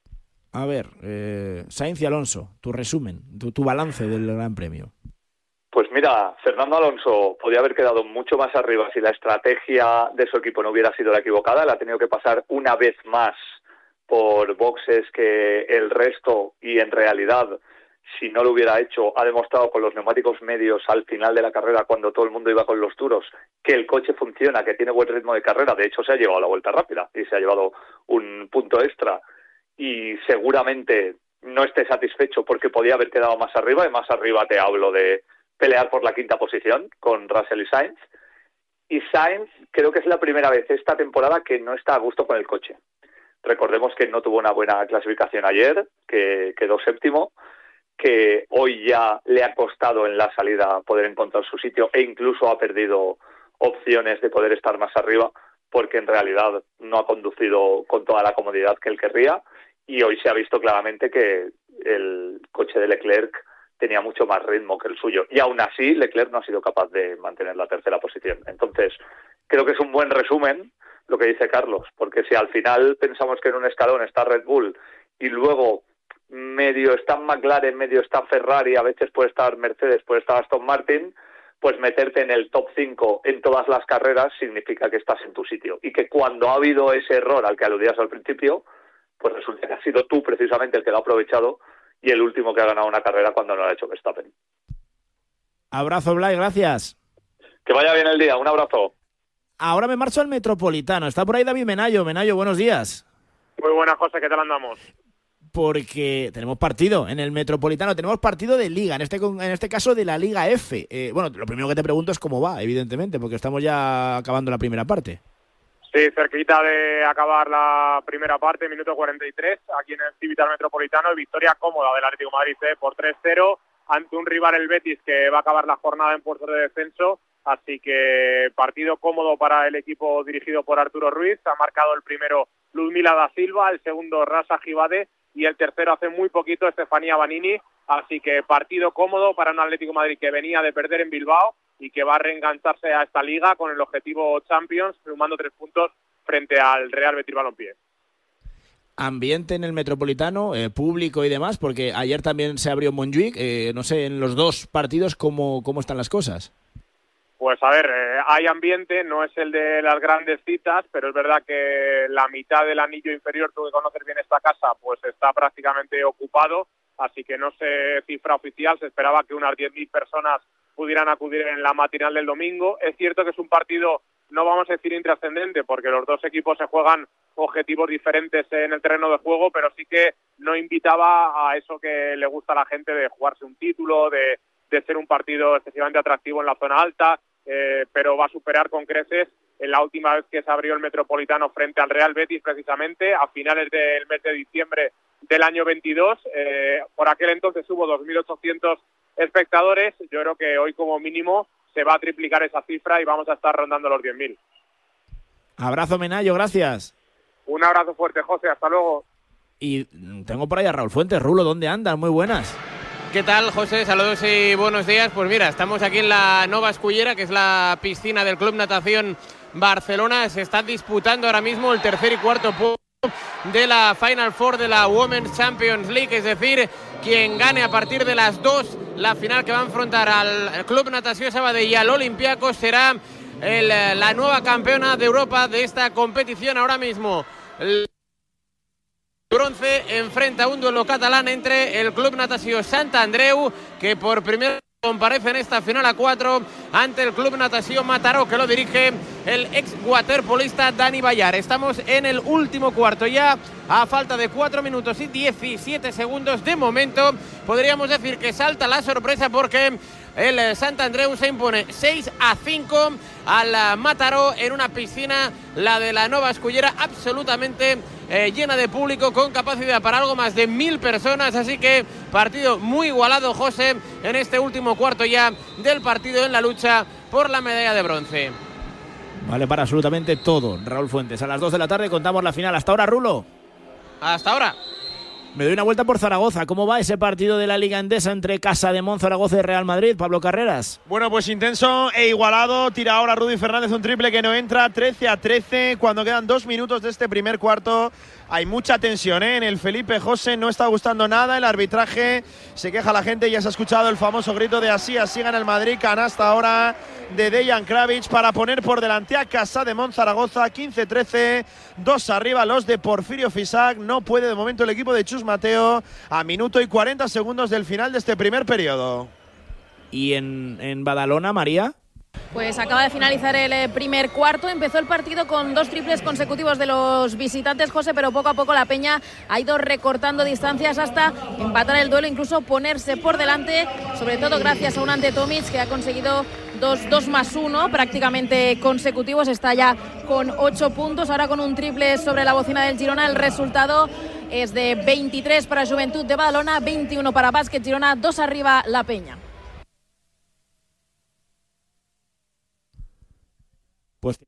A ver, eh, Sainz y Alonso, tu resumen, tu, tu balance del Gran Premio.
Pues mira, Fernando Alonso podía haber quedado mucho más arriba si la estrategia de su equipo no hubiera sido la equivocada. Le ha tenido que pasar una vez más por boxes que el resto, y en realidad, si no lo hubiera hecho, ha demostrado con los neumáticos medios al final de la carrera, cuando todo el mundo iba con los duros, que el coche funciona, que tiene buen ritmo de carrera. De hecho, se ha llevado la vuelta rápida y se ha llevado un punto extra. Y seguramente no esté satisfecho porque podía haber quedado más arriba, y más arriba te hablo de pelear por la quinta posición con Russell y Sainz. Y Sainz creo que es la primera vez esta temporada que no está a gusto con el coche. Recordemos que no tuvo una buena clasificación ayer, que quedó séptimo, que hoy ya le ha costado en la salida poder encontrar su sitio, e incluso ha perdido opciones de poder estar más arriba, porque en realidad no ha conducido con toda la comodidad que él querría, y hoy se ha visto claramente que el coche de Leclerc tenía mucho más ritmo que el suyo, y aún así Leclerc no ha sido capaz de mantener la tercera posición. Entonces, creo que es un buen resumen lo que dice Carlos, porque si al final pensamos que en un escalón está Red Bull y luego medio está McLaren, medio está Ferrari, a veces puede estar Mercedes, puede estar Aston Martin, pues meterte en el top cinco en todas las carreras significa que estás en tu sitio, y que cuando ha habido ese error al que aludías al principio, pues resulta que has sido tú precisamente el que lo ha aprovechado y el último que ha ganado una carrera cuando no lo ha hecho Verstappen.
Abrazo, Blay, gracias.
Que vaya bien el día, un abrazo.
Ahora me marcho al Metropolitano. Está por ahí David Menayo. Menayo, buenos días.
Muy buenas, José, ¿qué tal andamos?
Porque tenemos partido en el Metropolitano, tenemos partido de Liga, en este, en este caso de la Liga F. Eh, bueno, lo primero que te pregunto es cómo va, evidentemente, porque estamos ya acabando la primera parte.
Sí, cerquita de acabar la primera parte, minuto cuarenta y tres, aquí en el Civitas Metropolitano, y victoria cómoda del Atlético de Madrid eh, por tres cero ante un rival, el Betis, que va a acabar la jornada en puestos de descenso. Así que partido cómodo para el equipo dirigido por Arturo Ruiz. Ha marcado el primero Ludmila da Silva, el segundo Rasa Gibade y el tercero hace muy poquito Estefanía Banini. Así que partido cómodo para un Atlético de Madrid que venía de perder en Bilbao y que va a reengancharse a esta liga con el objetivo Champions, sumando tres puntos frente al Real Betis Balompié.
Ambiente en el Metropolitano, eh, público y demás, porque ayer también se abrió Montjuic. Eh, no sé, en los dos partidos, ¿cómo, cómo están las cosas?
Pues a ver, eh, hay ambiente, no es el de las grandes citas, pero es verdad que la mitad del anillo inferior, tú que conoces bien esta casa, pues está prácticamente ocupado, así que no sé cifra oficial, se esperaba que unas diez mil personas pudieran acudir en la matinal del domingo. Es cierto que es un partido, no vamos a decir intrascendente, porque los dos equipos se juegan objetivos diferentes en el terreno de juego, pero sí que no invitaba a eso que le gusta a la gente de jugarse un título, de, de ser un partido excesivamente atractivo en la zona alta, eh, pero va a superar con creces en la última vez que se abrió el Metropolitano frente al Real Betis, precisamente a finales del mes de diciembre del año veintidós. Eh, por aquel entonces hubo dos mil ochocientos espectadores. Yo creo que hoy como mínimo se va a triplicar esa cifra y vamos a estar rondando los diez mil.
Abrazo, Menayo, gracias.
Un abrazo fuerte, José, hasta luego.
Y tengo por ahí a Raúl Fuentes. Rulo, ¿dónde andan? Muy buenas.
¿Qué tal, José? Saludos y buenos días. Pues mira, estamos aquí en la Nova Escullera, que es la piscina del Club Natación Barcelona. Se está disputando ahora mismo el tercer y cuarto puesto de la Final Four de la Women's Champions League, es decir, quien gane a partir de las dos la final que va a enfrentar al Club Natació Sabadell y al Olympiacos será el, la nueva campeona de Europa de esta competición. Ahora mismo el bronce enfrenta un duelo catalán entre el Club Natació Sant Andreu, que por primera vez comparece en esta final a cuatro ante el Club Natació Mataró, que lo dirige el ex waterpolista Dani Ballar. Estamos en el último cuarto ya, a falta de cuatro minutos y diecisiete segundos. De momento podríamos decir que salta la sorpresa, porque el Sant Andreu se impone seis a cinco al Mataró en una piscina, la de la Nova Escullera, absolutamente eh, llena de público, con capacidad para algo más de mil personas. Así que partido muy igualado, José, en este último cuarto ya del partido, en la lucha por la medalla de bronce.
Vale para absolutamente todo. Raúl Fuentes, a las dos de la tarde contamos la final. Hasta ahora, Rulo.
Hasta ahora.
Me doy una vuelta por Zaragoza. ¿Cómo va ese partido de la Liga Endesa entre Casa de Mon, Zaragoza y Real Madrid? Pablo Carreras.
Bueno, pues intenso e igualado. Tira ahora Rudy Fernández un triple que no entra. trece a trece cuando quedan dos minutos de este primer cuarto. Hay mucha tensión ¿eh? en el Felipe José. No está gustando nada el arbitraje. Se queja la gente. Ya se ha escuchado el famoso grito de así, así gana el Madrid. Canasta ahora de Dejan Kravic para poner por delante a Casa de Mon, Zaragoza. quince trece. Dos arriba los de Porfirio Fisac. No puede de momento el equipo de Chus Mateo a minuto y cuarenta segundos del final de este primer periodo.
¿Y en, en Badalona, María?
Pues acaba de finalizar el primer cuarto. Empezó el partido con dos triples consecutivos de los visitantes, José, pero poco a poco la Peña ha ido recortando distancias hasta empatar el duelo, incluso ponerse por delante, sobre todo gracias a un Ante Tomic que ha conseguido dos, dos más uno prácticamente consecutivos. Está ya con ocho puntos, ahora con un triple sobre la bocina del Girona. El resultado es de veintitrés para Juventud de Badalona, veintiuno para Básquet Girona, dos arriba la Peña.
Pues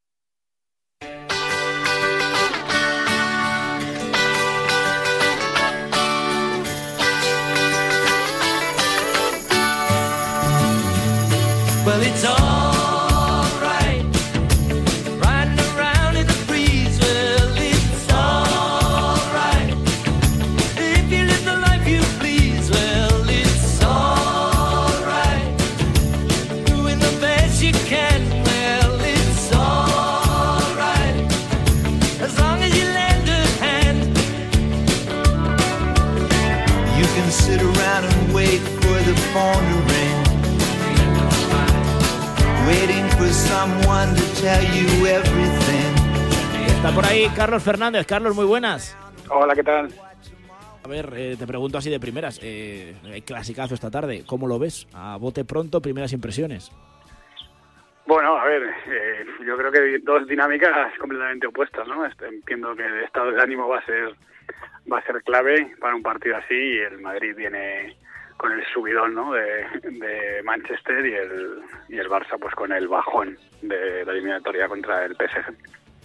well, it's all right. Riding around in the breeze, well, it's all right. If you live the life you please, well, it's all right. Doing the best you can. Sit around and wait for the phone to ring, waiting for someone to tell you everything.
Está por ahí Carlos Fernández. Carlos, muy buenas.
Hola, ¿qué tal?
A ver, eh, te pregunto así de primeras. Eh, hay clasicazo esta tarde. ¿Cómo lo ves? A bote pronto, primeras impresiones.
Bueno, a ver, eh, yo creo que dos dinámicas completamente opuestas, ¿no? Entiendo que el estado de ánimo va a ser va a ser clave para un partido así, y el Madrid viene con el subidón, ¿no?, de, de Manchester, y el y el Barça pues con el bajón de la eliminatoria contra el P S G.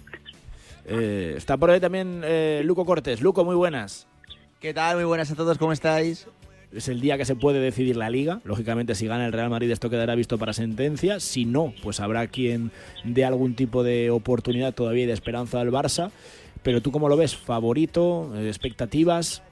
Eh, está por ahí también eh, Luco Cortés. Luco, muy buenas.
¿Qué tal? Muy buenas a todos, ¿cómo estáis?
Es el día que se puede decidir la Liga. Lógicamente, si gana el Real Madrid, esto quedará visto para sentencia. Si no, pues habrá quien dé algún tipo de oportunidad todavía y de esperanza al Barça. Pero tú, ¿cómo lo ves? ¿Favorito? ¿Expectativas?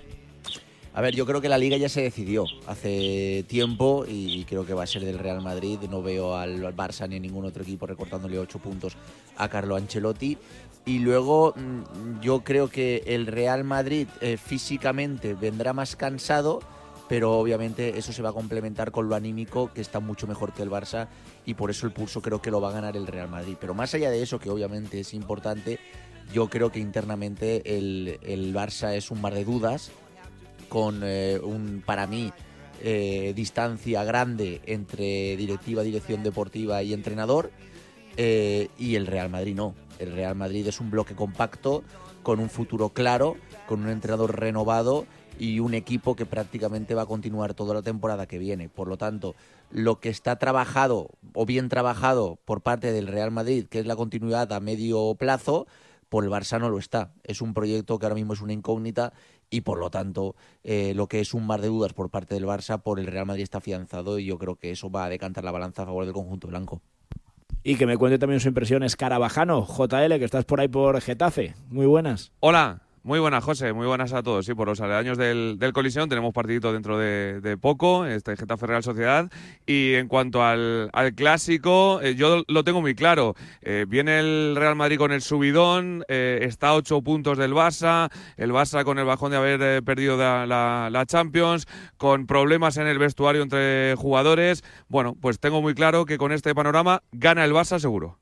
A ver, yo creo que la Liga ya se decidió hace tiempo y creo que va a ser del Real Madrid. No veo al Barça ni a ningún otro equipo recortándole ocho puntos a Carlo Ancelotti. Y luego yo creo que el Real Madrid eh, físicamente vendrá más cansado, pero obviamente eso se va a complementar con lo anímico, que está mucho mejor que el Barça, y por eso el pulso creo que lo va a ganar el Real Madrid. Pero más allá de eso, que obviamente es importante, yo creo que internamente el, el Barça es un mar de dudas, con eh, un, para mí, eh, distancia grande entre directiva, dirección deportiva y entrenador, eh, y el Real Madrid no. El Real Madrid es un bloque compacto, con un futuro claro, con un entrenador renovado y un equipo que prácticamente va a continuar toda la temporada que viene. Por lo tanto, lo que está trabajado o bien trabajado por parte del Real Madrid, que es la continuidad a medio plazo, por el Barça no lo está. Es un proyecto que ahora mismo es una incógnita y por lo tanto eh, lo que es un mar de dudas por parte del Barça, por el Real Madrid está afianzado, y yo creo que eso va a decantar la balanza a favor del conjunto blanco.
Y que me cuente también su impresión Escarabajano, J L, que estás por ahí por Getafe. Muy buenas.
Hola. Muy buenas, José, muy buenas a todos. Sí, por los aledaños del, del Colisión tenemos partidito dentro de, de poco, este Getafe Real Sociedad. Y en cuanto al, al clásico, eh, yo lo tengo muy claro. Eh, viene el Real Madrid con el subidón, eh, está a ocho puntos del Barça, el Barça con el bajón de haber eh, perdido la, la, la Champions, con problemas en el vestuario entre jugadores. Bueno, pues tengo muy claro que con este panorama gana el Barça seguro.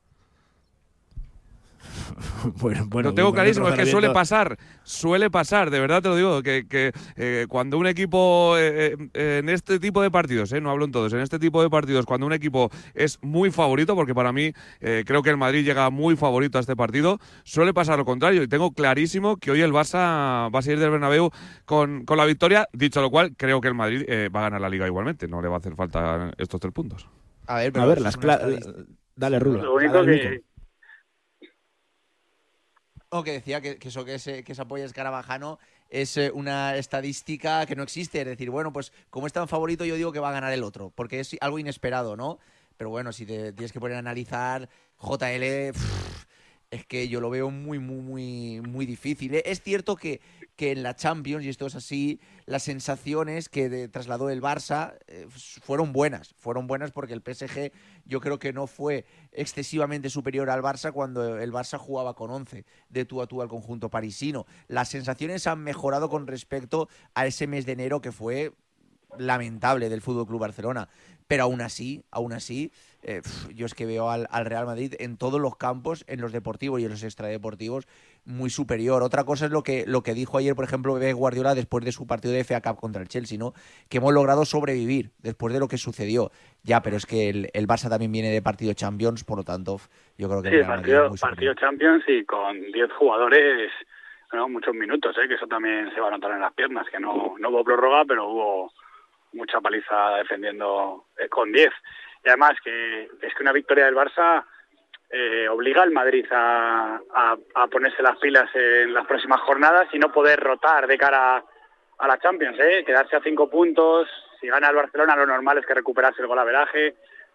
Bueno, bueno,
lo tengo clarísimo, es que suele pasar, suele pasar, de verdad te lo digo, que, que eh, cuando un equipo, eh, eh, en este tipo de partidos, eh, no hablo en todos, en este tipo de partidos, cuando un equipo es muy favorito, porque para mí eh, creo que el Madrid llega muy favorito a este partido, suele pasar lo contrario, y tengo clarísimo que hoy el Barça va a salir del Bernabéu con, con la victoria, dicho lo cual, creo que el Madrid eh, va a ganar la Liga igualmente, no le va a hacer falta estos tres puntos.
A ver, pero
a ver las cla- dale, Rulo.
Lo único que...
O que decía que, que eso que, se, que esa polla escarabajano es eh, una estadística que no existe. Es decir, bueno, pues como es tan favorito, yo digo que va a ganar el otro, porque es algo inesperado, ¿no? Pero bueno, si te tienes que poner a analizar, J L, pff, es que yo lo veo muy, muy, muy, muy difícil. Es cierto que, que en la Champions, y esto es así, las sensaciones que de, trasladó el Barça eh, fueron buenas. Fueron buenas porque el P S G yo creo que no fue excesivamente superior al Barça cuando el Barça jugaba con once de tú a tú al conjunto parisino. Las sensaciones han mejorado con respecto a ese mes de enero que fue lamentable del F C Barcelona. Pero aún así, aún así, eh, pf, yo es que veo al, al Real Madrid en todos los campos, en los deportivos y en los extradeportivos, muy superior. Otra cosa es lo que, lo que dijo ayer, por ejemplo, Pep Guardiola después de su partido de F A Cup contra el Chelsea, ¿no? Que hemos logrado sobrevivir después de lo que sucedió. Ya, pero es que el, el Barça también viene de partido Champions, por lo tanto, yo creo que
sí, el Real Madrid partido, es muy partido Champions y con diez jugadores, bueno, muchos minutos, ¿eh? Que eso también se va a notar en las piernas, que no, no hubo prórroga, pero hubo mucha paliza defendiendo eh, con diez. Y además que es que una victoria del Barça eh, obliga al Madrid a, a, a ponerse las pilas en las próximas jornadas y no poder rotar de cara a la Champions, ¿eh? Quedarse a cinco puntos. Si gana el Barcelona, lo normal es que recuperase el golaveraje.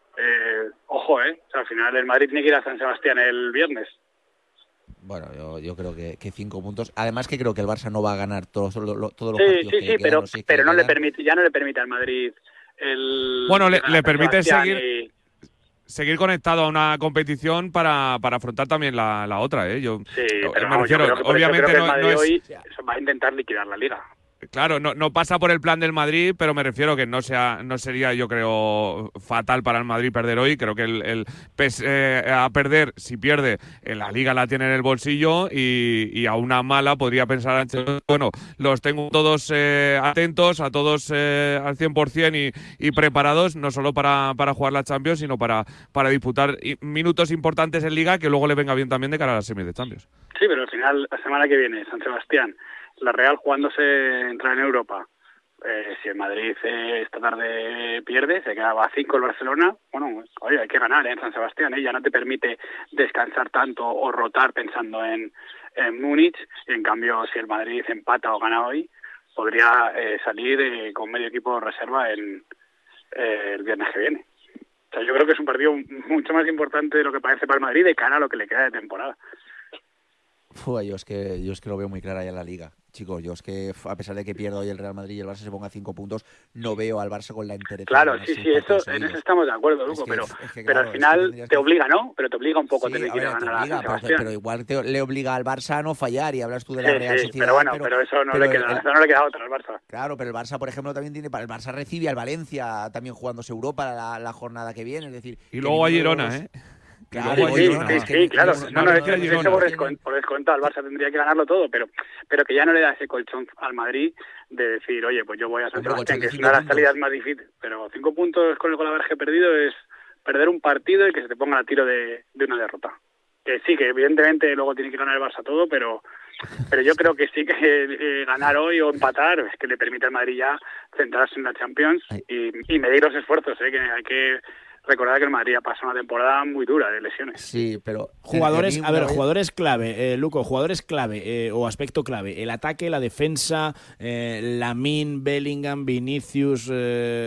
Eh, ojo, ¿eh? O sea, al final el Madrid tiene que ir a San Sebastián el viernes.
Bueno, yo, yo creo que, que cinco puntos. Además que creo que el Barça no va a ganar todos, todos, todos los
Sí,
partidos
sí,
que
sí,
quedan,
pero,
los seis que
pero no le
quedan.
permite, ya no le permite al Madrid el...
Bueno, le,
ganar
le
San
permite
Sebastián
seguir
y-
seguir conectado a una competición para, para afrontar también la, la otra, ¿eh? Yo,
Sí,
me
pero no,
refiero,
yo creo que, por eso
obviamente
creo que el
no,
Madrid
no es...
hoy va a intentar liquidar la Liga.
Claro, no, no pasa por el plan del Madrid, pero me refiero que no sea, no sería, yo creo, fatal para el Madrid perder hoy. Creo que el, el P S, eh, a perder, si pierde, en la Liga la tiene en el bolsillo y, y a una mala podría pensar, Ancelotti, bueno, los tengo todos eh, atentos, a todos eh, al cien por ciento y, y preparados, no solo para, para jugar la Champions, sino para, para disputar i- minutos importantes en Liga, que luego le venga bien también de cara a las semis de Champions.
Sí, pero al final, la semana que viene, San Sebastián, la Real jugándose entrar en Europa. Eh, si el Madrid eh, esta tarde pierde, se quedaba a cinco el Barcelona. Bueno, oye, hay que ganar, ¿eh? En San Sebastián, ¿eh? Ya no te permite descansar tanto o rotar pensando en, en Múnich. Y en cambio, si el Madrid empata o gana hoy, podría eh, salir eh, con medio equipo de reserva el, eh, el viernes que viene. O sea, yo creo que es un partido mucho más importante de lo que parece para el Madrid de cara a lo que le queda de temporada.
Fua, yo es que yo es que lo veo muy clara ya en la Liga. Chicos, yo es que f- a pesar de que pierda hoy el Real Madrid y el Barça se ponga cinco puntos, no veo al Barça con la entereza.
Claro,
de
sí,
ganar
sí,
seis
eso,
partidos
en eso
seguidos.
estamos de acuerdo, Luco,
Es que-
pero,
es que,
pero
claro,
al
es que
final
tendrías
te
que-
obliga, ¿no? Pero te obliga un poco a
Sí,
tener
a
que ir
ver,
a
te
ganar a
obliga,
San
pero,
Sebastián.
pero igual te- le obliga al Barça a no fallar y hablas tú de la
Sí,
Real
sí,
Sociedad.
pero bueno, pero eso no le queda-
el-
eso no le queda otra al Barça.
Claro, pero el Barça, por ejemplo, también tiene. El Barça recibe al Valencia también jugándose Europa la, la jornada que viene, es decir.
Y
que
luego a
ninguno de
Girona,
los-
¿eh?
Claro,
Sí,
luego
sí,
Girona,
sí,
es que
sí, claro.
ninguno-
No, no, es que
ninguno de
eso
los
por,
dos
descon- por descontado, el Barça tendría que ganarlo todo, pero pero que ya no le da ese colchón al Madrid de decir, oye, pues yo voy a San
Hombre,
Sebastián,
colchón
que
de
es
cinco
una de las
puntos.
salidas más difíciles. Pero cinco puntos con el golaveraje perdido es perder un partido y que se te ponga a tiro de, de una derrota. Que sí, que evidentemente luego tiene que ganar el Barça todo, pero pero yo creo que sí que eh, ganar hoy o empatar es que le permite al Madrid ya centrarse en la Champions y, y medir los esfuerzos, ¿eh? Que hay que recordar que el Madrid ha pasado una temporada muy dura de lesiones.
Sí, pero
Jugadores,
mí
a ver,
una vez-
jugadores clave, eh, Luco, jugadores clave eh, o aspecto clave. El ataque, la defensa, eh, Lamine, Bellingham, Vinicius, eh,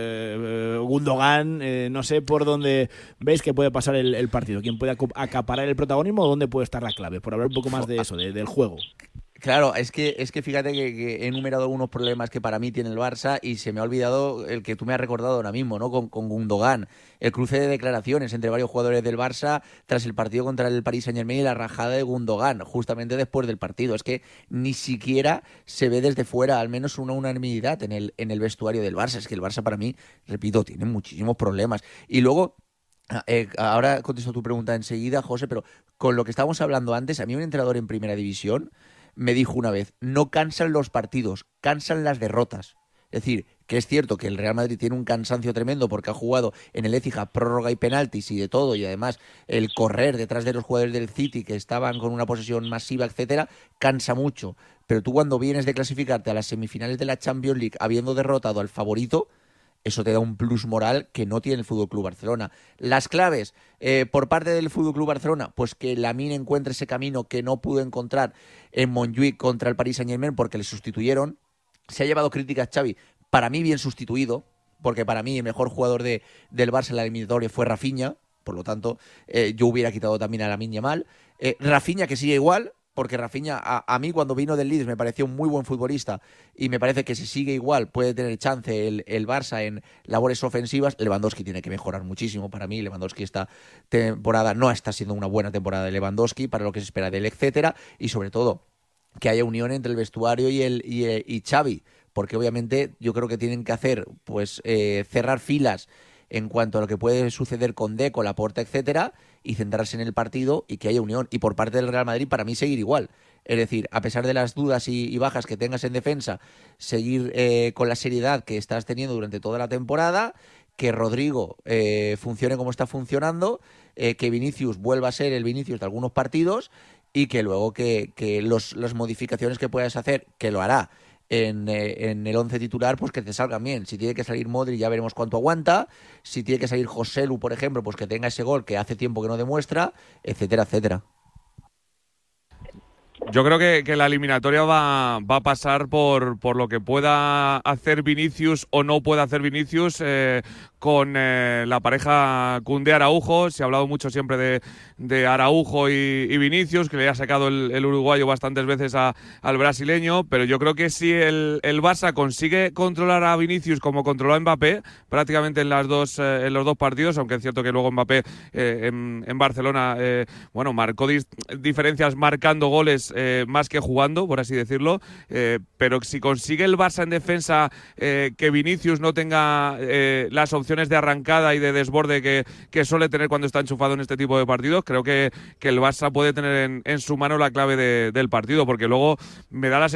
eh, Gundogan, eh, no sé por dónde veis que puede pasar el, el partido. ¿Quién puede acu- acaparar el protagonismo o dónde puede estar la clave? Por hablar un poco más de eso, de- del juego.
Claro, es que, es que fíjate que, que he enumerado algunos problemas que para mí tiene el Barça y se me ha olvidado el que tú me has recordado ahora mismo, ¿no? Con, con Gundogan. El cruce de declaraciones entre varios jugadores del Barça tras el partido contra el Paris Saint-Germain y la rajada de Gundogan, justamente después del partido. Es que ni siquiera se ve desde fuera, al menos una unanimidad en el, en el vestuario del Barça. Es que el Barça para mí, repito, tiene muchísimos problemas. Y luego... Eh, ahora contesto tu pregunta enseguida, José, pero con lo que estábamos hablando antes, a mí un entrenador en primera división me dijo una vez, no cansan los partidos, cansan las derrotas. Es decir, que es cierto que el Real Madrid tiene un cansancio tremendo porque ha jugado en el Etihad prórroga y penaltis y de todo, y además el correr detrás de los jugadores del City que estaban con una posesión masiva, etcétera, cansa mucho. Pero tú cuando vienes de clasificarte a las semifinales de la Champions League habiendo derrotado al favorito, eso te da un plus moral que no tiene el F C Barcelona. Las claves eh, por parte del F C Barcelona, pues que Lamine encuentre ese camino que no pudo encontrar en Montjuic contra el Paris Saint-Germain porque le sustituyeron. Se ha llevado críticas Xavi, para mí bien sustituido, porque para mí el mejor jugador de, del Barça en la eliminatoria fue Rafinha, por lo tanto eh, yo hubiera quitado también a Lamine Yamal. Eh, Rafinha que sigue igual, porque Rafinha a, a mí cuando vino del Leeds me pareció un muy buen futbolista y me parece que si sigue igual puede tener chance el, el Barça en labores ofensivas. Lewandowski tiene que mejorar muchísimo. Para mí Lewandowski esta temporada no está siendo una buena temporada de Lewandowski para lo que se espera de él, etcétera, y sobre todo que haya unión entre el vestuario y, el, y, y Xavi, porque obviamente yo creo que tienen que hacer pues eh, cerrar filas en cuanto a lo que puede suceder con Deco, Laporta, etcétera, y centrarse en el partido y que haya unión. Y por parte del Real Madrid, para mí, seguir igual. Es decir, a pesar de las dudas y, y bajas que tengas en defensa, seguir eh, con la seriedad que estás teniendo durante toda la temporada, que Rodrigo eh, funcione como está funcionando, eh, que Vinicius vuelva a ser el Vinicius de algunos partidos y que luego que, que los, las modificaciones que puedas hacer, que lo hará, En, eh, en el once titular, pues que te salgan bien. Si tiene que salir Modric, ya veremos cuánto aguanta. Si tiene que salir Joselu, por ejemplo, pues que tenga ese gol que hace tiempo que no demuestra, etcétera, etcétera.
Yo creo que, que la eliminatoria va, va a pasar por, por lo que pueda hacer Vinicius o no pueda hacer Vinicius eh, con eh, la pareja Koundé-Araujo. Se ha hablado mucho siempre de, de Araujo y, y Vinicius, que le ha sacado el, el uruguayo bastantes veces a, al brasileño, pero yo creo que si el, el Barça consigue controlar a Vinicius como controló a Mbappé prácticamente en, las dos, eh, en los dos partidos, aunque es cierto que luego Mbappé eh, en, en Barcelona eh, bueno, marcó dis- diferencias marcando goles Eh, más que jugando, por así decirlo, eh, pero si consigue el Barça en defensa eh, que Vinicius no tenga eh, las opciones de arrancada y de desborde que, que suele tener cuando está enchufado en este tipo de partidos, creo que, que el Barça puede tener en, en su mano la clave de, del partido, porque luego me da la